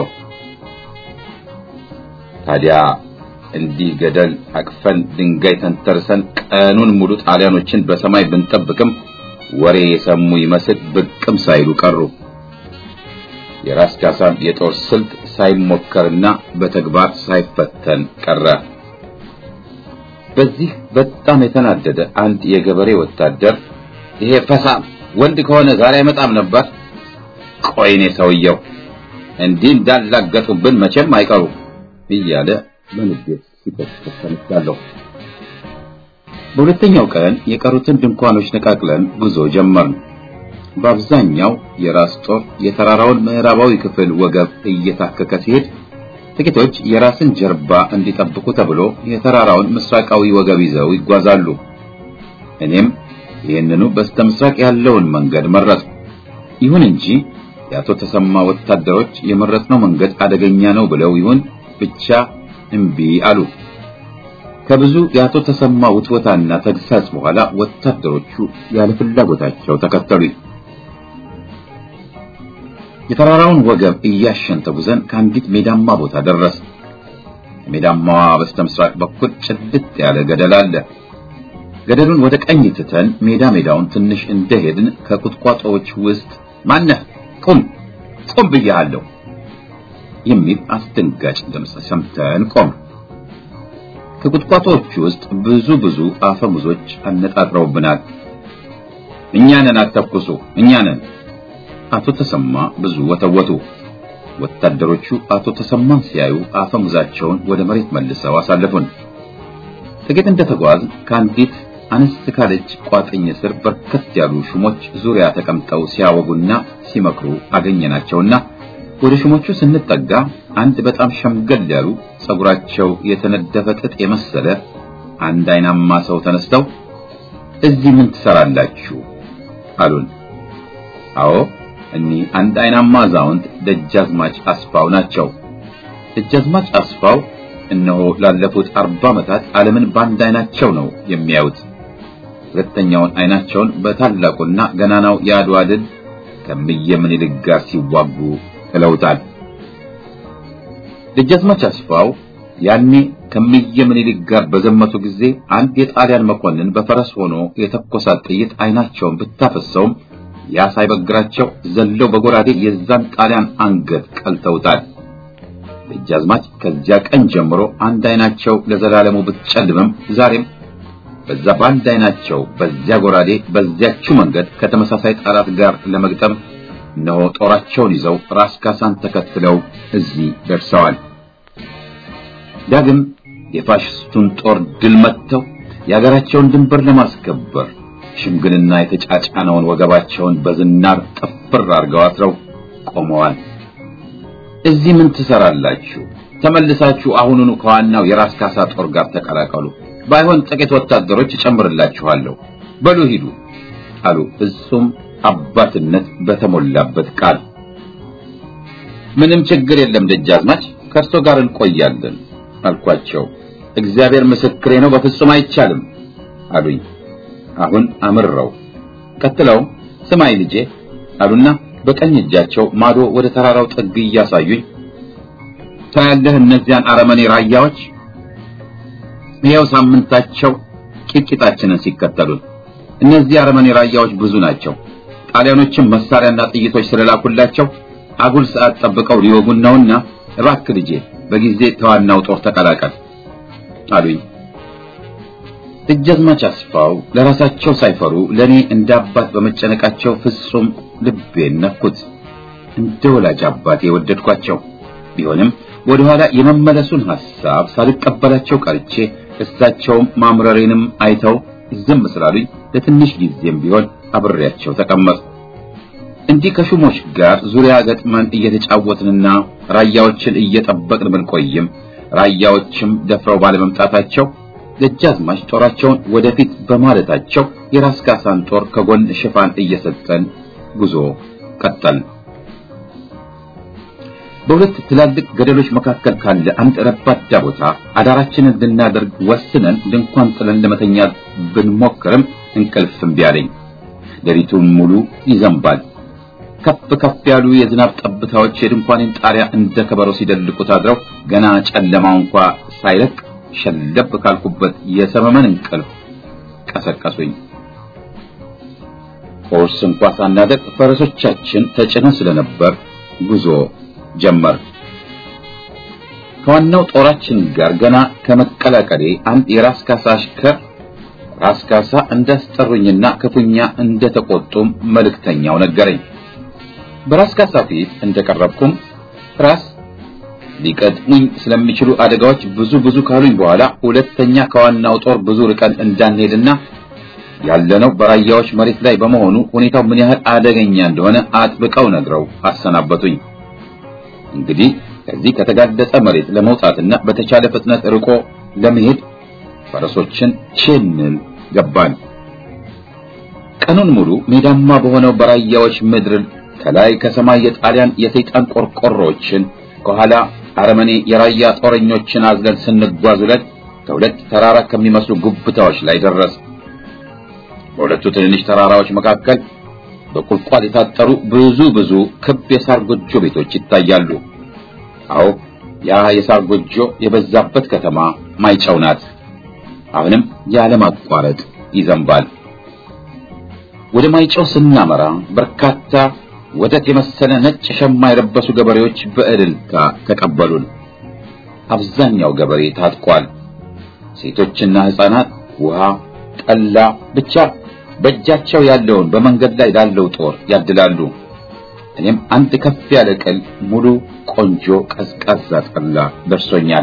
ታዲያ እንዲህ ገደል አቅፈን ድንጋይ ተንተርሰን ቀኑን ሙሉ ጣሊያኖችን በሰማይ ብንጠብቅም ወሬ የሰሙ ይመስል ብቅም ሳይሉ ቀሩ። የራስ ካሳም የጦር ስልት ሳይሞከርና በተግባር ሳይፈተን ቀረ። በዚህ በጣም የተናደደ አንድ የገበሬ ወታደር ይሄ ፈሳም ወንድ ከሆነ ዛሬ አይመጣም ነበር፣ ቆይኔ ሰውየው እንዲህ እንዳላገጡብን መቼም አይቀሩ እያለ በንዴት ሲቆጣ ተነሳለሁ። በሁለተኛው ቀን የቀሩትን ድንኳኖች ነቃቅለን ጉዞ ጀመርን። በአብዛኛው የራስ ጦር የተራራውን ምዕራባዊ ክፍል ወገብ እየታከከ ሲሄድ ጥቂቶች የራስን ጀርባ እንዲጠብቁ ተብሎ የተራራውን ምስራቃዊ ወገብ ይዘው ይጓዛሉ። እኔም ይህንኑ በስተምስራቅ ያለውን መንገድ መረጥኩ። ይሁን እንጂ የአቶ ተሰማ ወታደሮች የመረጥነው መንገድ አደገኛ ነው ብለው ይሁን ብቻ እምቢ አሉ። ከብዙ የአቶ ተሰማ ውትወታና ተግሳጽ በኋላ ወታደሮቹ ያለ ፍላጎታቸው ተከተሉኝ። የተራራውን ወገብ እያሸን ተጉዘን ከአንዲት ሜዳማ ቦታ ደረስን። ሜዳማዋ በስተምስራቅ በኩል ጭልጥ ያለ ገደል አለ። ገደሉን ወደ ቀኝ ትተን ሜዳ ሜዳውን ትንሽ እንደሄድን ከቁጥቋጦዎች ውስጥ ማነህ ቁም ቁም ብያለሁ የሚል አስደንጋጭ ድምፅ ሰምተን ቆም። ከቁጥቋጦዎቹ ውስጥ ብዙ ብዙ አፈሙዞች አነጣጥረውብናል። እኛ ነን አተኩሱ እኛ ነን። አቶ ተሰማ ብዙ ወተወቱ። ወታደሮቹ አቶ ተሰማን ሲያዩ አፈሙዛቸውን ወደ መሬት መልሰው አሳለፉን። ጥቂት እንደተጓዝ ከአንዲት አነስ ካለች ቋጥኝ ስር በርከት ያሉ ሹሞች ዙሪያ ተቀምጠው ሲያወጉና ሲመክሩ አገኘናቸውና ወደ ሹሞቹ ስንጠጋ አንድ በጣም ሸምገል ያሉ ጸጉራቸው የተነደፈ ጥጥ የመሰለ አንድ አይናማ ሰው ተነስተው እዚህ ምን ትሰራላችሁ አሉን። አዎ እኒ አንድ አይናማ አዛውንት ደጃዝማች አስፋው ናቸው። ደጃዝማች አስፋው እነሆ ላለፉት አርባ ዓመታት ዓለምን ባንድ አይናቸው ነው የሚያዩት። ሁለተኛውን አይናቸውን በታላቁና ገናናው የአድዋ ድል ከእምዬ ምኒልክ ጋር ሲዋጉ ጥለውታል። ደጃዝማች አስፋው ያኔ ከሚየ ምኒልክ ጋር በዘመቱ ጊዜ አንድ የጣሊያን መኮንን በፈረስ ሆኖ የተኮሳት ጥይት አይናቸውን ብታፈሰውም ያ ሳይበግራቸው ዘለው በጎራዴ የዛን ጣሊያን አንገት ቀልተውታል። ደጃዝማች ከዚያ ቀን ጀምሮ አንድ አይናቸው ለዘላለሙ ብትጨልምም ዛሬም በዛ ባንድ አይናቸው በዚያ ጎራዴ በዚያችው መንገድ ከተመሳሳይ ጠላት ጋር ለመግጠም ነው ጦራቸውን ይዘው ራስ ካሳን ተከትለው እዚህ ደርሰዋል። ዳግም የፋሽስቱን ጦር ድል መተው የሀገራቸውን ድንበር ለማስከበር ሽምግልና የተጫጫነውን ወገባቸውን በዝናር ጥፍር አድርገው አስረው ቆመዋል። እዚህ ምን ትሰራላችሁ? ተመልሳችሁ አሁኑኑ ከዋናው የራስ ካሳ ጦር ጋር ተቀላቀሉ። ባይሆን ጥቂት ወታደሮች እጨምርላችኋለሁ። በሉ ሂዱ አሉ ፍጹም አባትነት በተሞላበት ቃል። ምንም ችግር የለም ደጃዝማች፣ ከርሶ ጋር እንቆያለን አልኳቸው። እግዚአብሔር ምስክሬ ነው፣ በፍጹም አይቻልም አሉኝ። አሁን አምረው ቀጥለው ስማይ ልጄ አሉና በቀኝ እጃቸው ማዶ ወደ ተራራው ጥግ እያሳዩኝ ታያለህ እነዚያን አረመኔ ራያዎች ይኸው ሳምንታቸው ቂቂጣችንን ሲከተሉን። እነዚህ አረመኔ ራያዎች ብዙ ናቸው። ጣሊያኖችም መሳሪያና ጥይቶች ስለላኩላቸው አጉል ሰዓት ጠብቀው ሊወጉን ነውና እባክህ ልጄ በጊዜ ተዋናው ጦር ተቀላቀል አሉኝ። ደጃዝማች አስፋው ለራሳቸው ሳይፈሩ ለኔ እንደ አባት በመጨነቃቸው ፍጹም ልቤን ነኩት። እንደ ወላጅ አባቴ ወደድኳቸው። ቢሆንም ወደ ኋላ የመመለሱን ሐሳብ ሳልቀበላቸው ቀርቼ እሳቸውም ማምረሬንም አይተው ዝም ስላሉኝ ለትንሽ ጊዜም ቢሆን አብሬያቸው ተቀመጥኩ። እንዲህ ከሹሞች ጋር ዙሪያ ገጥመን እየተጫወትንና ራያዎችን እየጠበቅን ብንቆይም ራያዎችም ደፍረው ባለመምጣታቸው ደጃዝማች ጦራቸውን ወደፊት በማለታቸው የራስ ካሳን ጦር ከጎን ሽፋን እየሰጠን ጉዞ ቀጠልን። በሁለት ትላልቅ ገደሎች መካከል ካለ አንድ ረባዳ ቦታ አዳራችንን ልናደርግ ወስነን ድንኳን ጥለን ለመተኛት ብንሞክርም እንቅልፍም ቢያለኝ ሌሊቱን ሙሉ ይዘንባል። ከፍ ከፍ ያሉ የዝናብ ጠብታዎች የድንኳኔን ጣሪያ እንደ ከበሮ ሲደልቁት አድረው ገና ጨለማው እንኳን ሳይለቅ ሸለብ ካልኩበት የሰመመን እንቅልፍ ቀሰቀሱኝ። ቁርስ እንኳን ሳናደርግ ፈረሶቻችን ተጭነው ስለነበር ጉዞ ጀመር። ከዋናው ጦራችን ጋር ገና ከመቀላቀሌ አንድ የራስ ካሳ አሽከር ራስ ካሳ እንዳስጠሩኝና ክፉኛ እንደተቆጡም መልእክተኛው ነገረኝ። በራስ ካሳ ፊት እንደቀረብኩም ራስ ሊቀጥሙኝ ስለሚችሉ አደጋዎች ብዙ ብዙ ካሉኝ በኋላ ሁለተኛ ከዋናው ጦር ብዙ ርቀን እንዳንሄድና ያለነው በራያዎች መሬት ላይ በመሆኑ ሁኔታው ምን ያህል አደገኛ እንደሆነ አጥብቀው ነግረው አሰናበቱኝ። እንግዲህ ከዚህ ከተጋደጠ መሬት ለመውጣትና በተቻለ ፍጥነት ርቆ ለመሄድ ፈረሶችን ቼንል ገባን። ቀኑን ሙሉ ሜዳማ በሆነው በራያዎች ምድር ከላይ ከሰማይ የጣሊያን የሰይጣን ቆርቆሮችን ከኋላ አረመኔ የራያ ጦረኞችን አዝለን ስንጓዙለት ከሁለት ተራራ ከሚመስሉ ጉብታዎች ላይ ደረስ። በሁለቱ ትንንሽ ተራራዎች መካከል በቁልቋል የታጠሩ ብዙ ብዙ ክብ የሳር ጎጆ ቤቶች ይታያሉ። አዎ ያ የሳር ጎጆ የበዛበት ከተማ ማይጨው ናት። አሁንም ያለ ማቋረጥ ይዘንባል። ወደ ማይጨው ስናመራ በርካታ ወተት የመሰለ ነጭ ሸማ የለበሱ ገበሬዎች በእልልታ ተቀበሉን። አብዛኛው ገበሬ ታጥቋል። ሴቶችና ህፃናት ውሃ፣ ጠላ ብቻ በእጃቸው ያለውን በመንገድ ላይ ላለው ጦር ያድላሉ። እኔም አንድ ከፍ ያለ ቅል ሙሉ ቆንጆ ቀዝቃዛ ጠላ ደርሶኛል።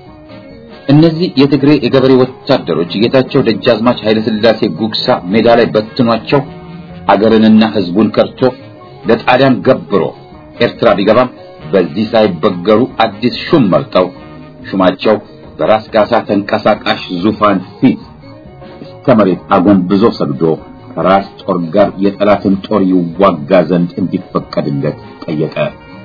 እነዚህ የትግሬ የገበሬ ወታደሮች ጌታቸው ደጃዝማች ኃይለ ሥላሴ ጉግሳ ሜዳ ላይ በትኗቸው አገርንና ህዝቡን ከርቶ ለጣሊያን ገብሮ ኤርትራ ቢገባም በዚህ ሳይበገሩ አዲስ ሹም መርጠው ሹማቸው በራስ ካሳ ተንቀሳቃሽ ዙፋን ፊት ከመሬት አጎንብዞ ሰግዶ ራስ ጦር ጋር የጠላትን ጦር ይዋጋ ዘንድ እንዲፈቀድለት ጠየቀ።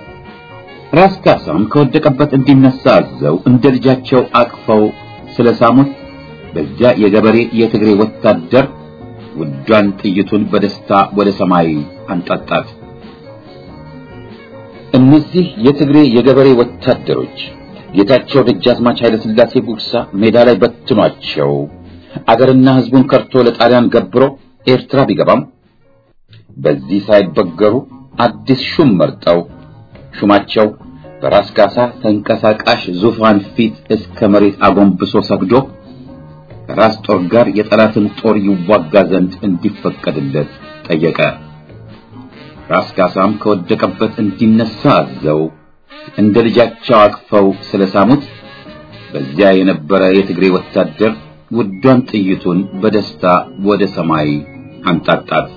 ራስ ካሳም ከወደቀበት እንዲነሳ አዘው እንደ ልጃቸው አቅፈው ስለሳሙት በዚያ የገበሬ የትግሬ ወታደር ውዷን ጥይቱን በደስታ ወደ ሰማይ አንጣጣት። እነዚህ የትግሬ የገበሬ ወታደሮች ጌታቸው ደጃዝማች ኃይለ ሥላሴ ጉግሳ ሜዳ ላይ በትኗቸው አገርና ሕዝቡን ከርቶ ለጣሊያን ገብሮ ኤርትራ ቢገባም በዚህ ሳይበገሩ አዲስ ሹም መርጠው ሹማቸው በራስ ካሳ ተንቀሳቃሽ ዙፋን ፊት እስከ መሬት አጎንብሶ ሰግዶ ራስ ጦር ጋር የጠላትን ጦር ይዋጋ ዘንድ እንዲፈቀድለት ጠየቀ። ራስ ካሳም ከወደቀበት እንዲነሳ አዘው እንደ ልጃቸው አቅፈው ስለሳሙት በዚያ የነበረ የትግሬ ወታደር ውዷን ጥይቱን በደስታ ወደ ሰማይ አንጣጣት።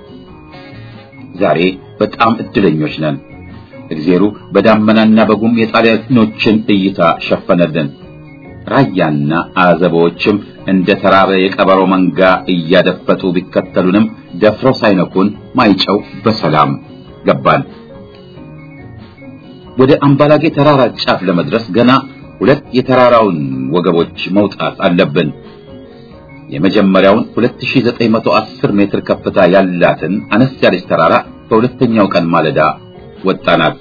ዛሬ በጣም እድለኞች ነን። እግዚአብሔር በዳመናና በጉም የጣሊያኖችን እይታ ሸፈነልን። ራያና አዘቦችም እንደ ተራበ የቀበሮ መንጋ እያደፈጡ ቢከተሉንም ደፍረው ሳይነኩን ማይጨው በሰላም ገባን። ወደ አምባላጌ ተራራ ጫፍ ለመድረስ ገና ሁለት የተራራውን ወገቦች መውጣት አለብን። የመጀመሪያውን ሁለት ሺህ ዘጠኝ መቶ አስር ሜትር ከፍታ ያላትን አነስ ያለች ተራራ በሁለተኛው ቀን ማለዳ ወጣናት።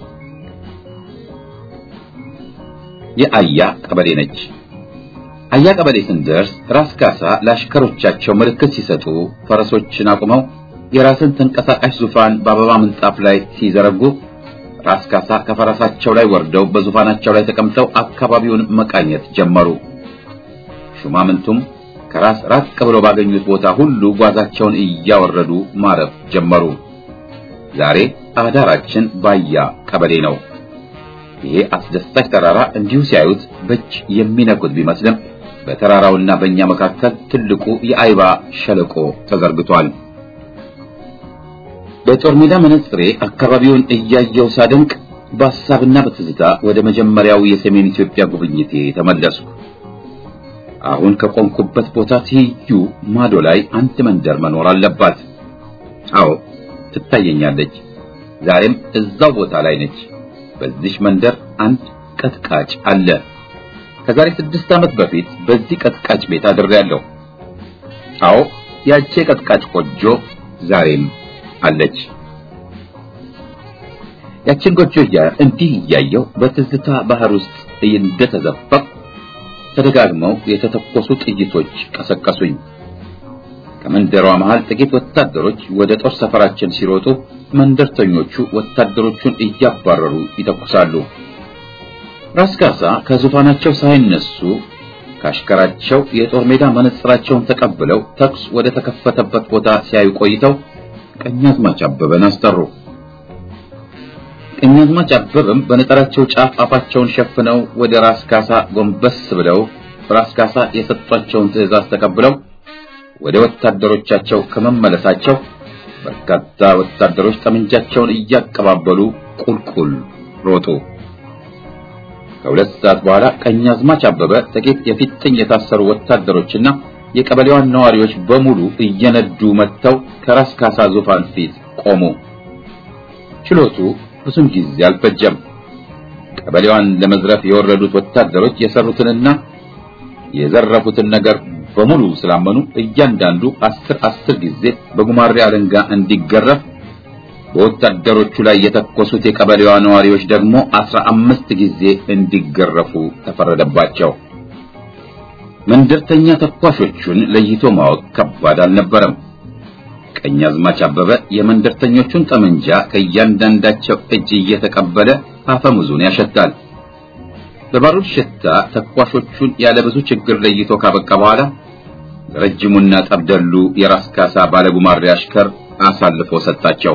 የአያ ቀበሌ ነች። አያ ቀበሌ ስንደርስ ራስ ካሳ ለአሽከሮቻቸው ምልክት ሲሰጡ ፈረሶችን አቁመው የራስን ተንቀሳቃሽ ዙፋን በአበባ ምንጣፍ ላይ ሲዘረጉ ራስ ካሳ ከፈረሳቸው ላይ ወርደው በዙፋናቸው ላይ ተቀምጠው አካባቢውን መቃኘት ጀመሩ። ሹማምንቱም ከራስ ራቅ ብሎ ባገኙት ቦታ ሁሉ ጓዛቸውን እያወረዱ ማረፍ ጀመሩ። ዛሬ አዳራችን ባያ ቀበሌ ነው። ይሄ አስደሳች ተራራ እንዲሁ ሲያዩት በእጅ የሚነኩት ቢመስልም በተራራውና በእኛ መካከል ትልቁ የአይባ ሸለቆ ተዘርግቷል። በጦር ሜዳ መነጽሬ አካባቢውን እያየው ሳደንቅ በሐሳብና በትዝታ ወደ መጀመሪያው የሰሜን ኢትዮጵያ ጉብኝቴ ተመለስኩ። አሁን ከቆምኩበት ቦታ ትይዩ ማዶ ላይ አንድ መንደር መኖር አለባት። አዎ ትታየኛለች። ዛሬም እዛው ቦታ ላይ ነች። በዚህ መንደር አንድ ቀጥቃጭ አለ። ከዛሬ ስድስት ዓመት በፊት በዚህ ቀጥቃጭ ቤት አድሬያለሁ። አዎ ያቺ ቀጥቃጭ ቆጆ ዛሬም አለች። ያቺን ጎጆ እንዲህ እያየሁ በትዝታ ባህር ውስጥ እንደተዘፈቅ ተደጋግመው የተተኮሱ ጥይቶች ቀሰቀሱኝ። ከመንደሯ መሃል ጥቂት ወታደሮች ወደ ጦር ሰፈራችን ሲሮጡ መንደርተኞቹ ወታደሮቹን እያባረሩ ይተኩሳሉ። ራስ ካሳ ከዙፋናቸው ሳይነሱ ካሽከራቸው የጦር ሜዳ መነጽራቸውን ተቀብለው ተኩስ ወደ ተከፈተበት ቦታ ሲያዩ ቆይተው ቀኛዝማች አበበን አስጠሩ። ቀኛዝማች አበበም በነጠራቸው ጫፍ አፋቸውን ሸፍነው ወደ ራስ ካሳ ጎንበስ ብለው ራስ ካሳ የሰጧቸውን ትዕዛዝ ተቀብለው ወደ ወታደሮቻቸው ከመመለሳቸው በርካታ ወታደሮች ጠመንጃቸውን እያቀባበሉ ቁልቁል ሮጡ። ከሁለት ሰዓት በኋላ ቀኛዝማች አበበ ጥቂት የፊትኝ የታሰሩ ወታደሮችና የቀበሌዋን ነዋሪዎች በሙሉ እየነዱ መጥተው ከራስ ካሳ ዙፋን ፊት ቆሙ። ችሎቱ ብዙም ጊዜ አልፈጀም። ቀበሌዋን ለመዝረፍ የወረዱት ወታደሮች የሰሩትንና የዘረፉትን ነገር በሙሉ ስላመኑ እያንዳንዱ አስር አስር ጊዜ በጉማሬ አለንጋ እንዲገረፍ፣ በወታደሮቹ ላይ የተኮሱት የቀበሌዋ ነዋሪዎች ደግሞ አስራ አምስት ጊዜ እንዲገረፉ ተፈረደባቸው። መንደርተኛ ተኳሾቹን ለይቶ ማወቅ ከባድ አልነበረም። ቀኛዝማች አበበ የመንደርተኞቹን ጠመንጃ ከእያንዳንዳቸው እጅ እየተቀበለ አፈሙዙን ያሸታል። በባሩድ ሽታ ተኳሾቹን ያለ ብዙ ችግር ለይቶ ካበቃ በኋላ ረጅሙና ጠብደሉ የራስ ካሳ ባለጉማሬ አሽከር አሳልፎ ሰጣቸው።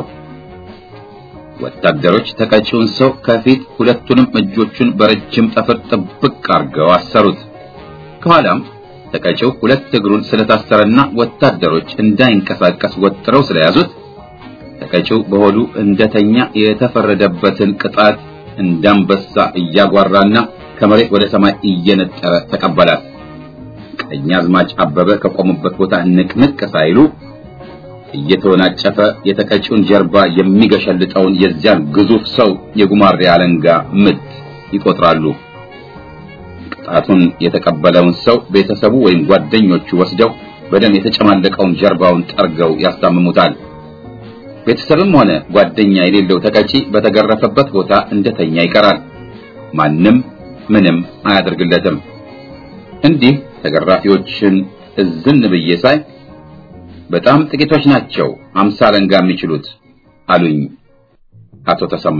ወታደሮች ተቀጪውን ሰው ከፊት ሁለቱንም እጆቹን በረጅም ጠፍር ጥብቅ አርገው አሰሩት። ከኋላም ተቀጪው ሁለት እግሩን ስለታሰረና ወታደሮች እንዳይንቀሳቀስ ወጥረው ስለያዙት ተቀጪው በሆዱ እንደተኛ የተፈረደበትን ቅጣት እንዳንበሳ እያጓራና ከመሬት ወደ ሰማይ እየነጠረ ተቀበላት። ቀኛዝማች አበበ ከቆሙበት ቦታ ንቅንቅ ሳይሉ እየተወናጨፈ የተቀጪውን ጀርባ የሚገሸልጠውን የዚያን ግዙፍ ሰው የጉማሬ አለንጋ ምት ይቆጥራሉ። ቅጣቱን የተቀበለውን ሰው ቤተሰቡ ወይም ጓደኞቹ ወስደው በደም የተጨማለቀውን ጀርባውን ጠርገው ያስታምሙታል። ቤተሰብም ሆነ ጓደኛ የሌለው ተቀጪ በተገረፈበት ቦታ እንደተኛ ይቀራል። ማንም ምንም አያደርግለትም። እንዲህ ተገራፊዎችን እዝን ብዬ ሳይ በጣም ጥቂቶች ናቸው አምሳ ለንጋ የሚችሉት አሉኝ አቶ ተሰማ።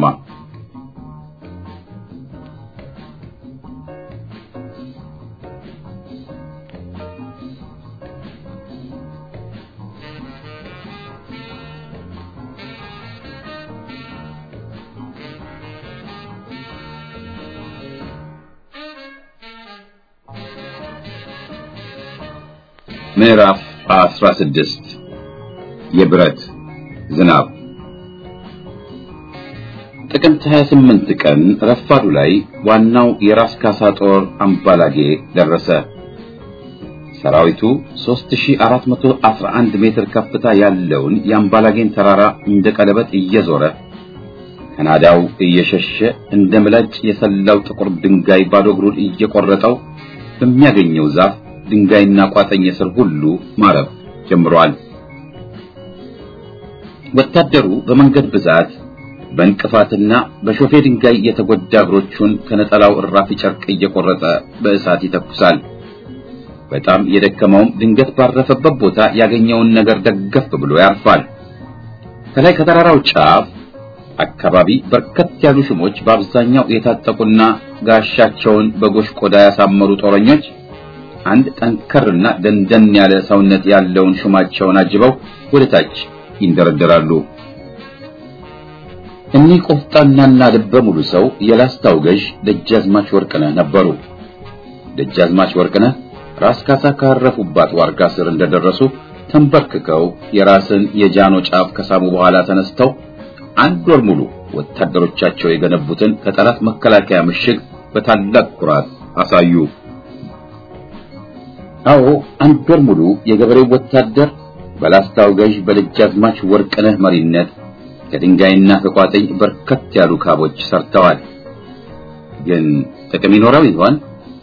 ምዕራፍ አስራ ስድስት የብረት ዝናብ። ጥቅምት ሀያ ስምንት ቀን ረፋዱ ላይ ዋናው የራስ ካሳ ጦር አምባላጌ ደረሰ። ሰራዊቱ ሦስት ሺህ አራት መቶ አስራ አንድ ሜትር ከፍታ ያለውን የአምባላጌን ተራራ እንደ ቀለበት እየዞረ ከናዳው እየሸሸ እንደ ምላጭ የሰላው ጥቁር ድንጋይ ባዶ እግሩን እየቆረጠው በሚያገኘው ዛፍ ድንጋይና ቋጠኝ ስር ሁሉ ማረፍ ጀምሯል። ወታደሩ በመንገድ ብዛት በእንቅፋትና በሾፌ ድንጋይ የተጎዳ እግሮቹን ከነጠላው እራፊ ጨርቅ እየቆረጠ በእሳት ይተኩሳል። በጣም የደከመውም ድንገት ባረፈበት ቦታ ያገኘውን ነገር ደገፍ ብሎ ያርፋል። ከላይ ከተራራው ጫፍ አካባቢ በርከት ያሉ ሽሞች በአብዛኛው የታጠቁና ጋሻቸውን በጎሽ ቆዳ ያሳመሩ ጦረኞች አንድ ጠንከርና ደንደን ያለ ሰውነት ያለውን ሹማቸውን አጅበው ወደታች ይንደረደራሉ። እኒህ ቆፍጣናና ልበ ሙሉ ሰው የላስታው ገዥ ደጃዝማች ወርቅነህ ነበሩ። ደጃዝማች ወርቅነህ ራስ ካሳ ካረፉባት ዋርጋ ስር እንደደረሱ ተንበርክከው የራስን የጃኖ ጫፍ ከሳሙ በኋላ ተነስተው አንድ ወር ሙሉ ወታደሮቻቸው የገነቡትን ከጠላት መከላከያ ምሽግ በታላቅ ኩራት አሳዩ። አዎ አንድ ወር ሙሉ የገበሬው ወታደር በላስታው ገዥ በደጃዝማች ወርቅነህ መሪነት ከድንጋይና ከቋጥኝ በርከት ያሉ ካቦች ሰርተዋል። ግን ጥቅም ይኖረው ይሆን?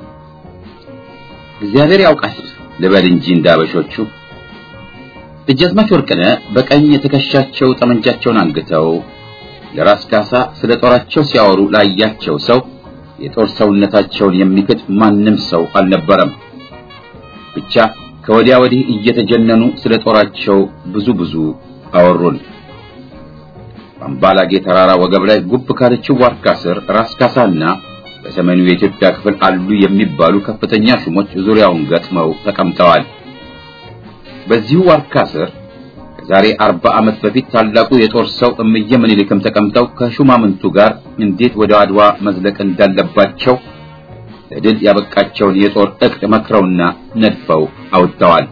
እግዚአብሔር ያውቃል ልበል እንጂ እንዳበሾቹ። ደጃዝማች ወርቅነህ በቀኝ የተከሻቸው ጠመንጃቸውን አንግተው ለራስ ካሳ ስለ ጦራቸው ሲያወሩ ላያቸው ሰው የጦር ሰውነታቸውን የሚክድ ማንም ሰው አልነበረም። ብቻ ከወዲያ ወዲህ እየተጀነኑ ስለ ጦራቸው ብዙ ብዙ አወሩን። አምባላጌ ተራራ ወገብ ላይ ጉብ ካለችው ዋርካ ስር ራስ ካሳና በሰሜኑ የኢትዮጵያ ክፍል አሉ የሚባሉ ከፍተኛ ሹሞች ዙሪያውን ገጥመው ተቀምጠዋል። በዚሁ ዋርካ ስር ከዛሬ አርባ ዓመት በፊት ታላቁ የጦር ሰው እምዬ ምኒልክም ተቀምጠው ከሹማምንቱ ጋር እንዴት ወደ አድዋ መዝለቅ እንዳለባቸው ለድል ያበቃቸውን የጦር ዕቅድ መክረውና ነድፈው አውጥተዋል።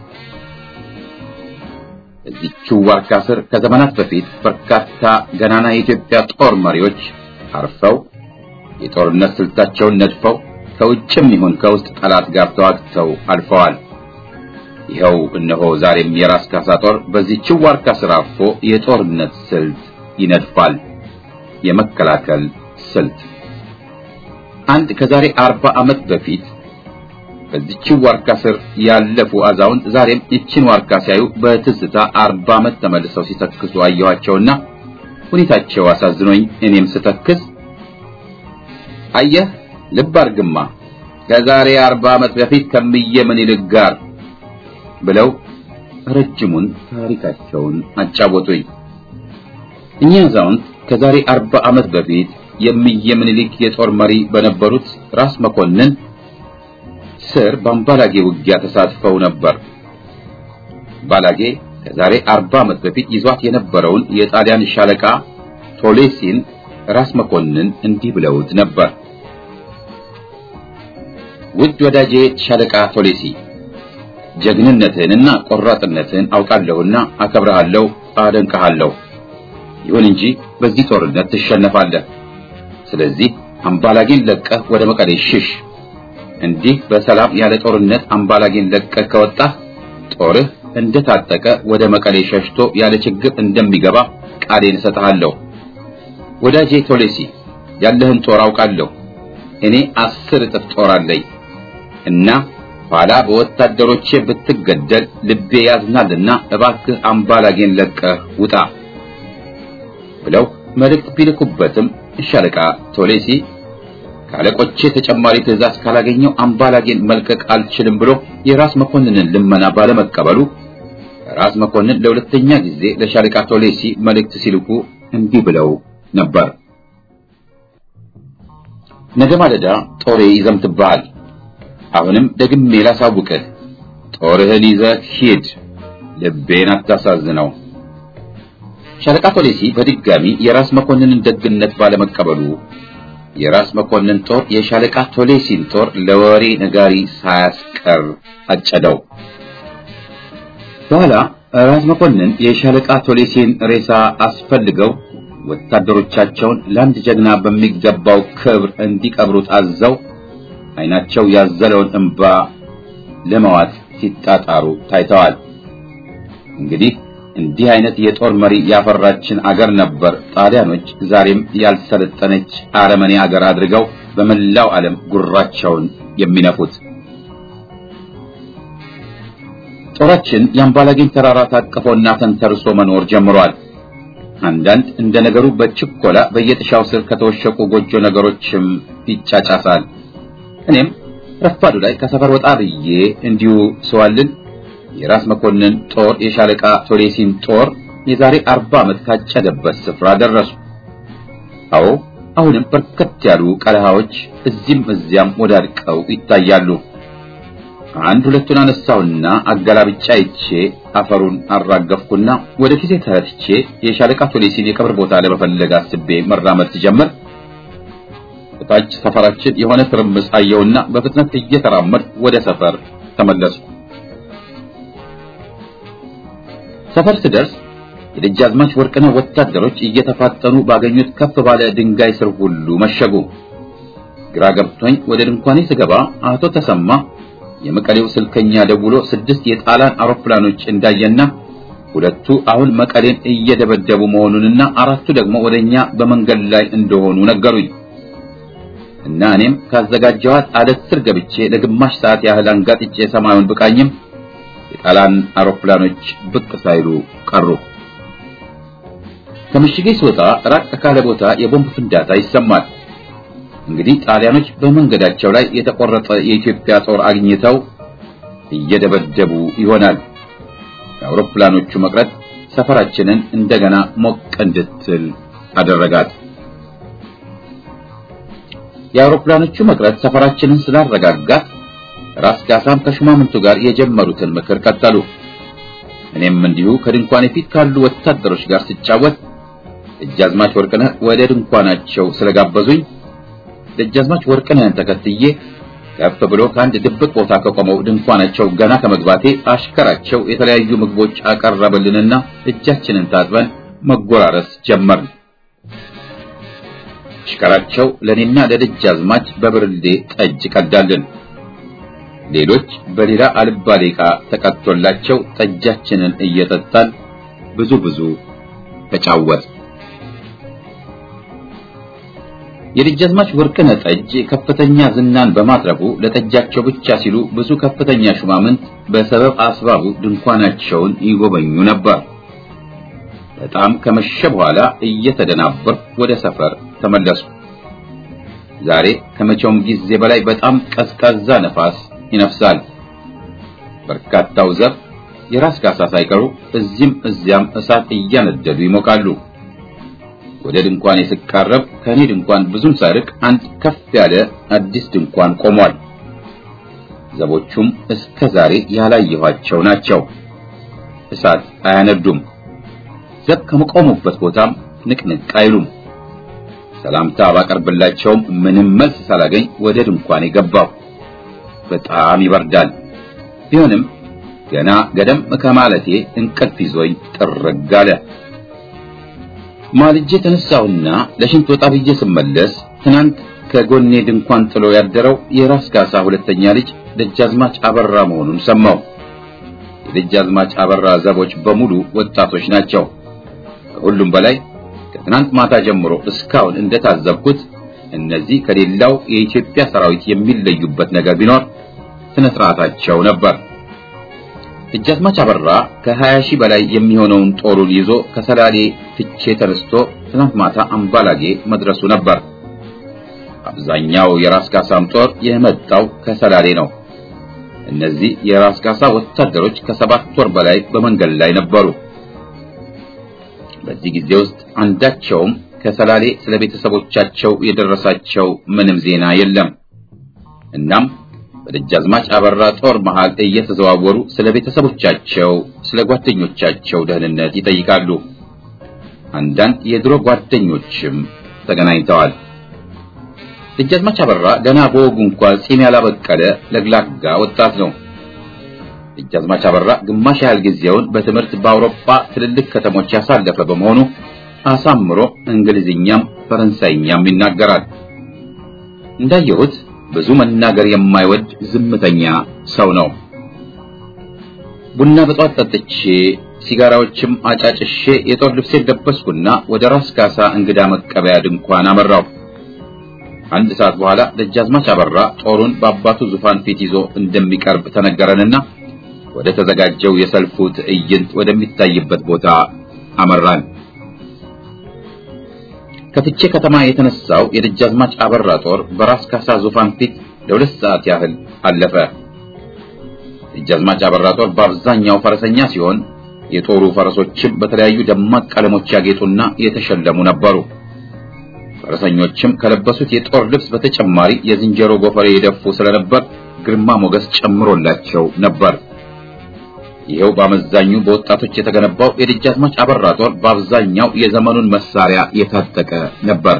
እዚህው ዋርካ ስር ከዘመናት በፊት በርካታ ገናና የኢትዮጵያ ጦር መሪዎች አርፈው የጦርነት ስልታቸውን ነድፈው ከውጭም ይሁን ከውስጥ ጠላት ጋር ተዋግተው አልፈዋል። ይኸው እነሆ ዛሬም የራስ ካሳ ጦር በዚህው ዋርካ ስር አርፎ የጦርነት ስልት ይነድፋል። የመከላከል ስልት አንድ ከዛሬ አርባ ዓመት በፊት በዚህው ዋርካ ስር ያለፉ አዛውንት ዛሬም እቺን ዋርካ ሲያዩ በትዝታ አርባ ዓመት ተመልሰው ሲተክሱ አየኋቸውና ሁኔታቸው አሳዝኖኝ እኔም ስተክስ አየህ ልብ አርግማ ከዛሬ አርባ ዓመት በፊት ከምዬ ምኒልክ ጋር ብለው ረጅሙን ታሪካቸውን አጫወቱኝ። እኛ አዛውንት ከዛሬ አርባ ዓመት በፊት የምዬ ምኒልክ የጦር መሪ በነበሩት ራስ መኮንን ስር በአምባላጌ ውጊያ ተሳትፈው ነበር። ባላጌ ከዛሬ አርባ ዓመት በፊት ይዟት የነበረውን የጣሊያን ሻለቃ ቶሌሲን ራስ መኮንን እንዲህ ብለውት ነበር። ውድ ወዳጄ ሻለቃ ቶሌሲ ጀግንነትህንና ቆራጥነትህን አውቃለሁና አከብርሃለሁ፣ አደንቅሃለሁ። ይሁን እንጂ በዚህ ጦርነት ትሸነፋለህ። ስለዚህ አምባላጌን ለቀህ ወደ መቀሌ ሽሽ። እንዲህ በሰላም ያለ ጦርነት አምባላጌን ለቀህ ከወጣህ ጦርህ እንደታጠቀ ወደ መቀሌ ሸሽቶ ያለ ችግር እንደሚገባ ቃሌን እሰጥሃለሁ። ወዳጄ ቶሌሲ ያለህን ጦር አውቃለሁ። እኔ አስር እጥፍ ጦር አለኝ እና ኋላ በወታደሮቼ ብትገደል ልቤ ያዝናልና እባክህ አምባላጌን ለቀህ ውጣ ብለው መልእክት ቢልኩበትም ሻለቃ ቶሌሲ ካለቆቼ ተጨማሪ ትዕዛዝ ካላገኘው አምባላጌን መልቀቅ አልችልም ብሎ የራስ መኮንንን ልመና ባለመቀበሉ ራስ መኮንን ለሁለተኛ ጊዜ ለሻለቃ ቶሌሲ መልእክት ሲልኩ እንዲህ ብለው ነበር። ነገ ማለዳ ጦሬ ይዘምትብሃል። አሁንም ደግሜ ላሳውቅህ፣ ጦርህን ይዘህ ሂድ፣ ልቤን አታሳዝነው። ሻለቃ ቶሌሲ በድጋሚ የራስ መኮንንን ደግነት ባለመቀበሉ የራስ መኮንን ጦር የሻለቃ ቶሌሲን ጦር ለወሬ ነጋሪ ሳያስቀር አጨደው። በኋላ ራስ መኮንን የሻለቃ ቶሌሲን ሬሳ አስፈልገው ወታደሮቻቸውን ለአንድ ጀግና በሚገባው ክብር እንዲቀብሩት አዘው አይናቸው ያዘለውን እንባ ለማዋጥ ሲጣጣሩ ታይተዋል። እንግዲህ እንዲህ አይነት የጦር መሪ ያፈራችን አገር ነበር ጣሊያኖች ዛሬም ያልሰለጠነች አረመኔ አገር አድርገው በመላው ዓለም ጉራቸውን የሚነፉት። ጦራችን የአምባላጌን ተራራ ታቅፎና ተንተርሶ መኖር ጀምሯል። አንዳንድ እንደ ነገሩ በችኮላ በየጥሻው ስር ከተወሸቁ ጎጆ ነገሮችም ይጫጫሳል። እኔም ረፋዱ ላይ ከሰፈር ወጣ ብዬ እንዲሁ ሰዋልን የራስ መኮንን ጦር የሻለቃ ቶሌሲን ጦር የዛሬ አርባ ዓመት ካጨደበት ስፍራ ደረሱ። አዎ አሁንም በርከት ያሉ ቀለሃዎች እዚህም እዚያም ወዳድቀው ይታያሉ። አንድ ሁለቱን አነሳውና አገላብጫ አይቼ አፈሩን አራገፍኩና ወደ ፊቴ ተህቼ የሻለቃ ቶሌሲን የቀብር ቦታ ለመፈለግ አስቤ መራመድ ሲጀምር ታች ሰፈራችን የሆነ ትርምስ አየውና በፍጥነት እየተራመድ ወደ ሰፈር ተመለስኩ። ሰፈር ስደርስ የደጃዝማች ወርቅነህ ወታደሮች እየተፋጠኑ ባገኙት ከፍ ባለ ድንጋይ ስር ሁሉ መሸጉ። ግራ ገብቶኝ ወደ ድንኳኔ ስገባ አቶ ተሰማ የመቀሌው ስልከኛ ደውሎ ስድስት የጣሊያን አውሮፕላኖች እንዳየና ሁለቱ አሁን መቀሌን እየደበደቡ መሆኑንና አራቱ ደግሞ ወደኛ በመንገድ ላይ እንደሆኑ ነገሩኝ። እና እኔም ካዘጋጀዋት አለት ስር ገብቼ ለግማሽ ሰዓት ያህል አንጋጥጬ ሰማዩን ብቃኝም የጣሊያን አውሮፕላኖች ብቅ ሳይሉ ቀሩ። ከምሽጌ ስወጣ ራቅ ካለ ቦታ የቦምብ ፍንዳታ ይሰማል። እንግዲህ ጣሊያኖች በመንገዳቸው ላይ የተቆረጠ የኢትዮጵያ ጦር አግኝተው እየደበደቡ ይሆናል። የአውሮፕላኖቹ መቅረት ሰፈራችንን እንደገና ሞቅ እንድትል አደረጋት። የአውሮፕላኖቹ መቅረት ሰፈራችንን ስላረጋጋት ራስ ጋሳም ከሹማምንቱ ጋር የጀመሩትን ምክር ቀጠሉ። እኔም እንዲሁ ከድንኳኔ ፊት ካሉ ወታደሮች ጋር ሲጫወት ደጃዝማች ወርቅነህ ወደ ድንኳናቸው ስለጋበዙኝ ደጃዝማች ወርቅነህን ተከትዬ ከፍ ብሎ ከአንድ ድብቅ ቦታ ከቆመው ድንኳናቸው ገና ከመግባቴ አሽከራቸው የተለያዩ ምግቦች አቀረበልንና እጃችንን ታጥበን መጎራረስ ጀመርን። አሽከራቸው ለኔና ለደጃዝማች በብርሌ ጠጅ ቀዳልን። ሌሎች በሌላ አልባሌ ዕቃ ተቀጥቶላቸው ጠጃችንን እየጠጣን ብዙ ብዙ ተጫወት። የደጃዝማች ወርቅነህ ጠጅ ከፍተኛ ዝናን በማትረፉ ለጠጃቸው ብቻ ሲሉ ብዙ ከፍተኛ ሹማምንት በሰበብ አስባቡ ድንኳናቸውን ይጎበኙ ነበር። በጣም ከመሸ በኋላ እየተደናበርኩ ወደ ሰፈር ተመለስኩ። ዛሬ ከመቼውም ጊዜ በላይ በጣም ቀዝቃዛ ነፋስ ይነፍሳል። በርካታው ዘብ የራስ ጋሳ ሳይቀሩ እዚህም እዚያም እሳት እያነደዱ ይሞቃሉ። ወደ ድንኳኔ ስቃረብ ከኔ ድንኳን ብዙም ሳይርቅ አንድ ከፍ ያለ አዲስ ድንኳን ቆሟል። ዘቦቹም እስከ ዛሬ ያላየኋቸው ናቸው። እሳት አያነዱም። ዘብ ከመቆሙበት ቦታም ንቅንቅ አይሉም። ሰላምታ ባቀርብላቸውም ምንም መልስ ሳላገኝ ወደ ድንኳኔ ገባሁ። በጣም ይበርዳል። ቢሆንም ገና ገደም ከማለቴ እንቅልፍ ይዞኝ ጥርግ አለ። ማልጄ ተነሳሁና ለሽንት ወጣ ብዬ ስመለስ ትናንት ከጎኔ ድንኳን ጥሎ ያደረው የራስ ጋሳ ሁለተኛ ልጅ ደጃዝማች አበራ መሆኑን ሰማሁ። የደጃዝማች አበራ ዘቦች በሙሉ ወጣቶች ናቸው። ከሁሉም በላይ ከትናንት ማታ ጀምሮ እስካሁን እንደታዘብኩት እነዚህ ከሌላው የኢትዮጵያ ሰራዊት የሚለዩበት ነገር ቢኖር ስነ ስርዓታቸው ነበር። ደጃዝማች አበራ ከሀያ ሺህ በላይ የሚሆነውን ጦሩን ይዞ ከሰላሌ ፍቼ ተነስቶ ትናንት ማታ አምባላጌ መድረሱ ነበር። አብዛኛው የራስ ካሳም ጦር የመጣው ከሰላሌ ነው። እነዚህ የራስ ካሳ ወታደሮች ከሰባት ወር በላይ በመንገድ ላይ ነበሩ። በዚህ ጊዜ ውስጥ አንዳቸውም ከሰላሌ ስለ ቤተሰቦቻቸው የደረሳቸው ምንም ዜና የለም። እናም በደጃዝማች አበራ ጦር መሃል እየተዘዋወሩ ስለ ቤተሰቦቻቸው፣ ስለ ጓደኞቻቸው ደህንነት ይጠይቃሉ። አንዳንድ የድሮ ጓደኞችም ተገናኝተዋል። ደጃዝማች አበራ ገና በወጉ እንኳን ጺም ያላበቀለ ለግላጋ ወጣት ነው። ደጃዝማች አበራ ግማሽ ያህል ጊዜውን በትምህርት በአውሮፓ ትልልቅ ከተሞች ያሳለፈ በመሆኑ አሳምሮ እንግሊዝኛም ፈረንሳይኛም ይናገራል። እንዳየሁት ብዙ መናገር የማይወድ ዝምተኛ ሰው ነው። ቡና በጧት ጠጥቼ ሲጋራዎችም አጫጭሼ የጦር ልብሴን ለበስኩና ወደ ራስ ካሳ እንግዳ መቀበያ ድንኳን አመራው። አንድ ሰዓት በኋላ ደጃዝማች አበራ ጦሩን በአባቱ ዙፋን ፊት ይዞ እንደሚቀርብ ተነገረንና ወደ ተዘጋጀው የሰልፉ ትዕይንት ወደሚታይበት ቦታ አመራን። ከፍቼ ከተማ የተነሳው የደጃዝማች አበራ ጦር በራስ ካሳ ዙፋን ፊት ለሁለት ሰዓት ያህል አለፈ። ደጃዝማች አበራ ጦር በአብዛኛው ፈረሰኛ ሲሆን የጦሩ ፈረሶችም በተለያዩ ደማቅ ቀለሞች ያጌጡና የተሸለሙ ነበሩ። ፈረሰኞችም ከለበሱት የጦር ልብስ በተጨማሪ የዝንጀሮ ጎፈሬ የደፉ ስለነበር ግርማ ሞገስ ጨምሮላቸው ነበር። ይሄው በአመዛኙ በወጣቶች የተገነባው የደጃዝማች አበራ ጦር በአብዛኛው የዘመኑን መሳሪያ የታጠቀ ነበር።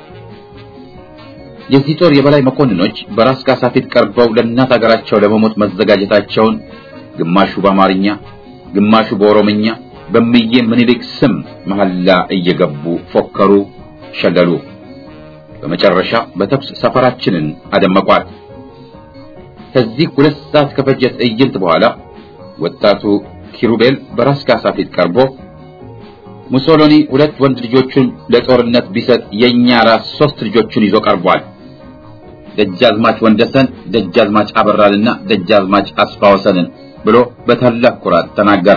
የዚህ ጦር የበላይ መኮንኖች በራስ ካሳ ፊት ቀርበው ለእናት ሀገራቸው ለመሞት መዘጋጀታቸውን ግማሹ በአማርኛ ግማሹ በኦሮምኛ በሚዬ ምኒልክ ስም መሐላ እየገቡ ፎከሩ፣ ሸለሉ። በመጨረሻ በተኩስ ሰፈራችንን አደመቋት። ከዚህ ሁለት ሰዓት ከፈጀ ትዕይንት በኋላ ወጣቱ ኪሩቤል በራስ ካሳ ፊት ቀርቦ ሙሶሎኒ ሁለት ወንድ ልጆቹን ለጦርነት ቢሰጥ የኛ ራስ ሶስት ልጆቹን ይዞ ቀርቧል። ደጃዝማች ወንደሰን፣ ደጃዝማች አበራልና ደጃዝማች አስፋወሰንን ብሎ በታላቅ ኩራት ተናገረ።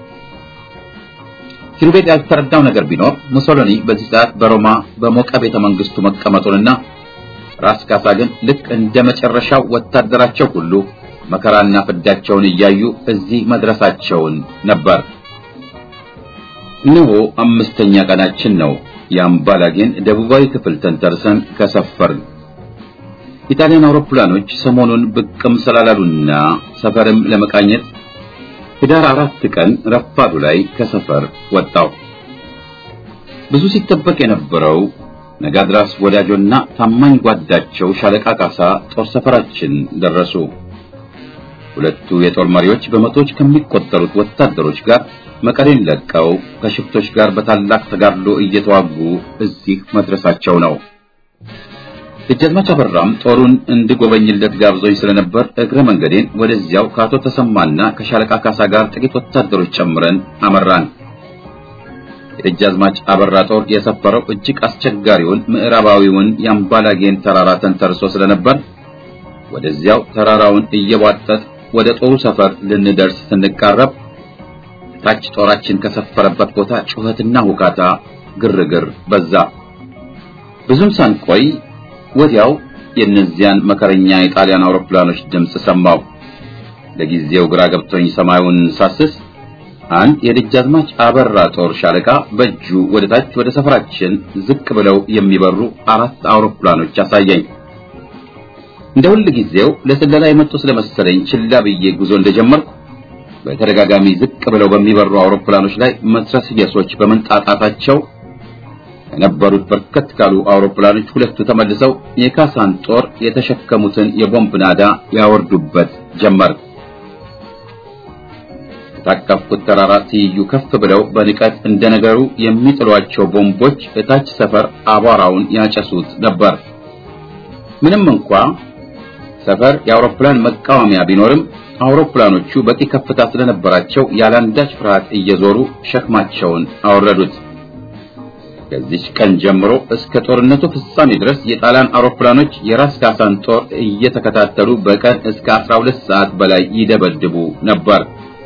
ኪሩቤል ያልተረዳው ነገር ቢኖር ሙሶሎኒ በዚህ ሰዓት በሮማ በሞቀ ቤተ መንግስቱ መቀመጡንና ራስ ካሳ ግን ልክ እንደ መጨረሻው ወታደራቸው ሁሉ መከራና ፍዳቸውን እያዩ እዚህ መድረሳቸውን ነበር። እነሆ አምስተኛ ቀናችን ነው። የአምባላጌን ደቡባዊ ክፍል ተንተርሰን ከሰፈርን። ኢጣሊያን አውሮፕላኖች ሰሞኑን ብቅም ስላላሉና ሰፈርም ለመቃኘት ህዳር አራት ቀን ረፋዱ ላይ ከሰፈር ወጣው። ብዙ ሲጠበቅ የነበረው ነጋድራስ ወዳጆና ታማኝ ጓዳቸው ሻለቃ ካሳ ጦር ሰፈራችን ደረሱ። ሁለቱ የጦር መሪዎች በመቶዎች ከሚቆጠሩት ወታደሮች ጋር መቀሌን ለቀው ከሽፍቶች ጋር በታላቅ ተጋድሎ እየተዋጉ እዚህ መድረሳቸው ነው። ደጃዝማች አበራም ጦሩን እንድጎበኝለት ጋብዞኝ ስለነበር እግረ መንገዴን ወደዚያው ካቶ ተሰማና ከሻለቃ ካሳ ጋር ጥቂት ወታደሮች ጨምረን አመራን። የደጃዝማች አበራ ጦር የሰፈረው እጅግ አስቸጋሪውን ምዕራባዊውን የአምባላጌን ተራራ ተንተርሶ ስለነበር ወደዚያው ተራራውን እየዋጠጥ ወደ ጦሩ ሰፈር ልንደርስ ስንቃረብ ታች ጦራችን ከሰፈረበት ቦታ ጩኸትና ሁካታ ግርግር በዛ። ብዙም ሳንቆይ ወዲያው የነዚያን መከረኛ የጣሊያን አውሮፕላኖች ድምጽ ሰማው። ለጊዜው ግራ ገብቶኝ ሰማዩን ሳስስ አንድ የደጃዝማች አበራ ጦር ሻለቃ በእጁ ወደ ታች ወደ ሰፈራችን ዝቅ ብለው የሚበሩ አራት አውሮፕላኖች አሳየኝ። እንደ ሁሉ ጊዜው ለስለላ የመጡ ስለመሰለኝ ችላ ብዬ ጉዞ እንደጀመርኩ በተደጋጋሚ ዝቅ ብለው በሚበሩ አውሮፕላኖች ላይ መትረየሶች በመንጣጣታቸው የነበሩት በርከት ካሉ አውሮፕላኖች ሁለቱ ተመልሰው የካሳን ጦር የተሸከሙትን የቦምብ ናዳ ያወርዱበት ጀመር። ታቀፍኩት ተራራ ትይዩ ከፍ ብለው በንቀት እንደነገሩ የሚጥሏቸው ቦምቦች እታች ሰፈር አቧራውን ያጨሱት ነበር። ምንም እንኳን ሰፈር የአውሮፕላን መቃወሚያ ቢኖርም አውሮፕላኖቹ በቂ ከፍታ ስለነበራቸው ያላንዳች ፍርሃት እየዞሩ ሸክማቸውን አወረዱት። ከዚህ ቀን ጀምሮ እስከ ጦርነቱ ፍጻሜ ድረስ የጣሊያን አውሮፕላኖች የራስ ካሳን ጦር እየተከታተሉ በቀን እስከ አስራ ሁለት ሰዓት በላይ ይደበድቡ ነበር።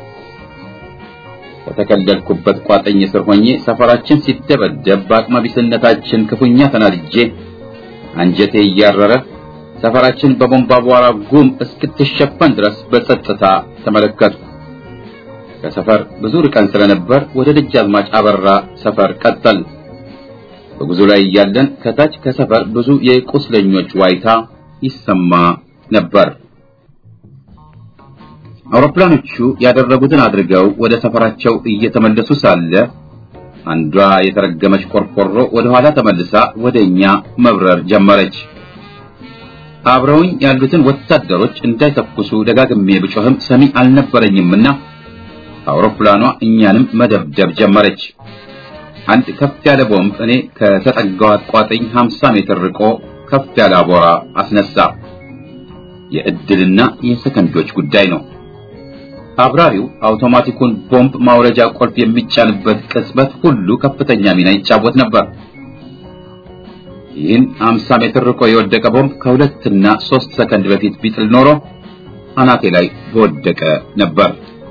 በተከለልኩበት ቋጠኝ ስር ሆኜ ሰፈራችን ሲደበደብ በአቅመቢስነታችን ክፉኛ ተናድጄ አንጀቴ እያረረ ሰፈራችን በቦምብ አቧራ ጉም እስክትሸፈን ድረስ በጸጥታ ተመለከትኩ። ከሰፈር ብዙ ርቀን ስለነበር ወደ ደጃዝማች አበራ ሰፈር ቀጠል። በጉዞ ላይ እያለን ከታች ከሰፈር ብዙ የቁስለኞች ዋይታ ይሰማ ነበር። አውሮፕላኖቹ ያደረጉትን አድርገው ወደ ሰፈራቸው እየተመለሱ ሳለ አንዷ የተረገመች ቆርቆሮ ወደ ኋላ ተመልሳ ወደኛ መብረር ጀመረች። አብረውኝ ያሉትን ወታደሮች እንዳይተኩሱ ደጋግሜ ብጮህም ሰሚ አልነበረኝምና አውሮፕላኗ እኛንም መደብደብ ጀመረች። አንድ ከፍ ያለ ቦምብ እኔ ከተጠጋው ቋጥኝ ሃምሳ ሜትር ርቆ ከፍ ያለ አቧራ አስነሳ። የእድልና የሰከንዶች ጉዳይ ነው። አብራሪው አውቶማቲኩን ቦምብ ማውረጃ ቁልፍ የሚጫንበት ቅጽበት ሁሉ ከፍተኛ ሚና ይጫወት ነበር። ይህን ሃምሳ ሜትር ርቆ የወደቀ ቦምብ ከሁለትና ሶስት ሰከንድ በፊት ቢጥል ኖሮ አናቴ ላይ ወደቀ ነበር።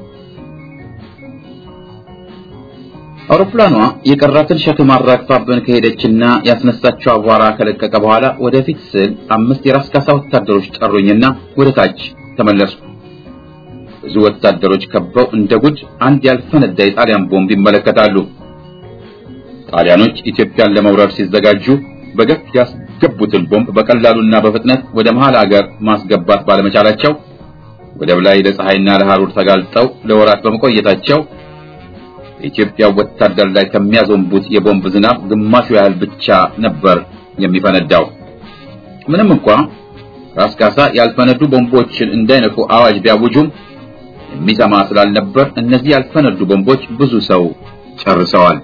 አውሮፕላኗ የቀራትን ሸክም አራግፋብን ከሄደችና ያስነሳቸው አቧራ ከለቀቀ በኋላ ወደፊት ስል አምስት የራስ ካሳ ወታደሮች ጠሩኝና ወደ ታች ተመለሱ። ብዙ ወታደሮች ከበው እንደጉድ አንድ ያልፈነዳ የጣሊያን ቦምብ ይመለከታሉ። ጣሊያኖች ኢትዮጵያን ለመውረር ሲዘጋጁ በገፍ ያስገቡትን ቦምብ በቀላሉና በፍጥነት ወደ መሃል አገር ማስገባት ባለመቻላቸው ወደብ ላይ ለፀሐይና ለሐሩር ተጋልጠው ለወራት በመቆየታቸው ኢትዮጵያ ወታደር ላይ ከሚያዘንቡት የቦምብ ዝናብ ግማሹ ያህል ብቻ ነበር የሚፈነዳው። ምንም እንኳን ራስ ካሳ ያልፈነዱ ቦምቦችን እንዳይነኩ አዋጅ ቢያውጁም የሚሰማ ስላልነበር እነዚህ ያልፈነዱ ቦምቦች ብዙ ሰው ጨርሰዋል።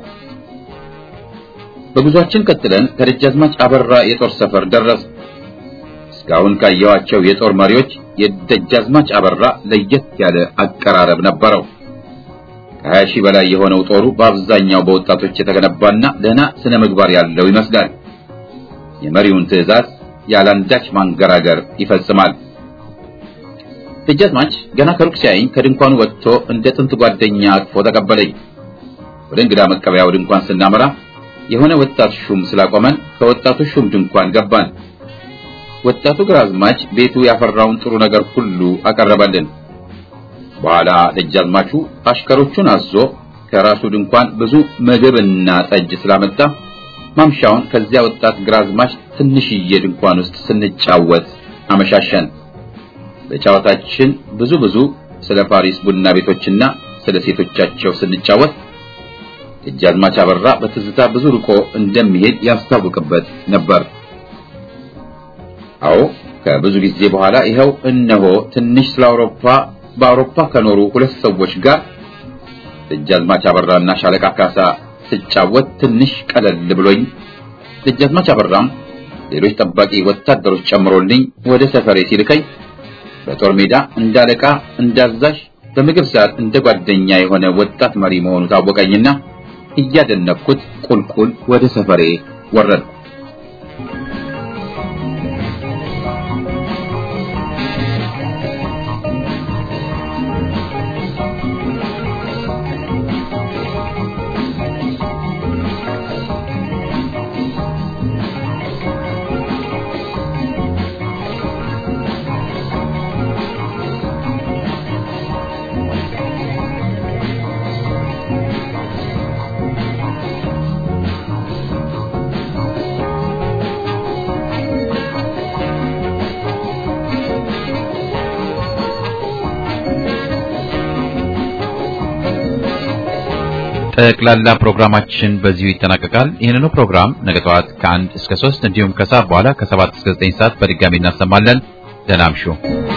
በጉዟችን ቀጥለን ከደጃዝማች አበራ የጦር ሰፈር ደረስ። እስካሁን ካየኋቸው የጦር መሪዎች የደጃዝማች አበራ ለየት ያለ አቀራረብ ነበረው። ከሀያ ሺህ በላይ የሆነው ጦሩ በአብዛኛው በወጣቶች የተገነባና ደህና ስነ ምግባር ያለው ይመስላል። የመሪውን ትዕዛዝ ያላንዳች ማንገራገር ይፈጽማል። ደጃዝማች ገና ከሩቅ ሲያየኝ ከድንኳኑ ወጥቶ እንደ ጥንት ጓደኛ አቅፎ ተቀበለኝ። ወደ እንግዳ መቀበያው ድንኳን ስናመራ የሆነ ወጣት ሹም ስላቆመን ከወጣቱ ሹም ድንኳን ገባን። ወጣቱ ግራዝማች ቤቱ ያፈራውን ጥሩ ነገር ሁሉ አቀረበልን። በኋላ ደጃዝማቹ አሽከሮቹን አዞ ከራሱ ድንኳን ብዙ ምግብና ጠጅ ስላመጣ ማምሻውን ከዚያ ወጣት ግራዝማች ትንሽዬ ድንኳን ውስጥ ስንጫወት አመሻሸን። በጫወታችን ብዙ ብዙ ስለ ፓሪስ ቡና ቤቶችና ስለ ሴቶቻቸው ስንጫወት ደጃዝማች አበራ በትዝታ ብዙ ርቆ እንደሚሄድ ያስታውቅበት ነበር። አዎ ከብዙ ጊዜ በኋላ ይኸው እነሆ ትንሽ ስለ አውሮፓ በአውሮፓ ከኖሩ ሁለት ሰዎች ጋር ደጃዝማች አበራና ሻለቃ ካሳ ስጫወት ትንሽ ቀለል ብሎኝ ደጃዝማች አበራም ሌሎች ጠባቂ ወታደሮች ጨምሮልኝ ወደ ሰፈሬ ሲልከኝ በጦር ሜዳ እንዳለቃ እንዳዛዥ በምግብ ሰዓት እንደ ጓደኛ የሆነ ወጣት መሪ መሆኑ ታወቀኝና እያደነኩት ቁልቁል ወደ ሰፈሬ ወረድኩ። ጠቅላላ ፕሮግራማችን በዚሁ ይጠናቀቃል። ይህንኑ ፕሮግራም ነገ ጠዋት ከአንድ እስከ ሶስት እንዲሁም ከሰዓት በኋላ ከሰባት እስከ ዘጠኝ ሰዓት በድጋሚ እናሰማለን። ደህና እምሹ።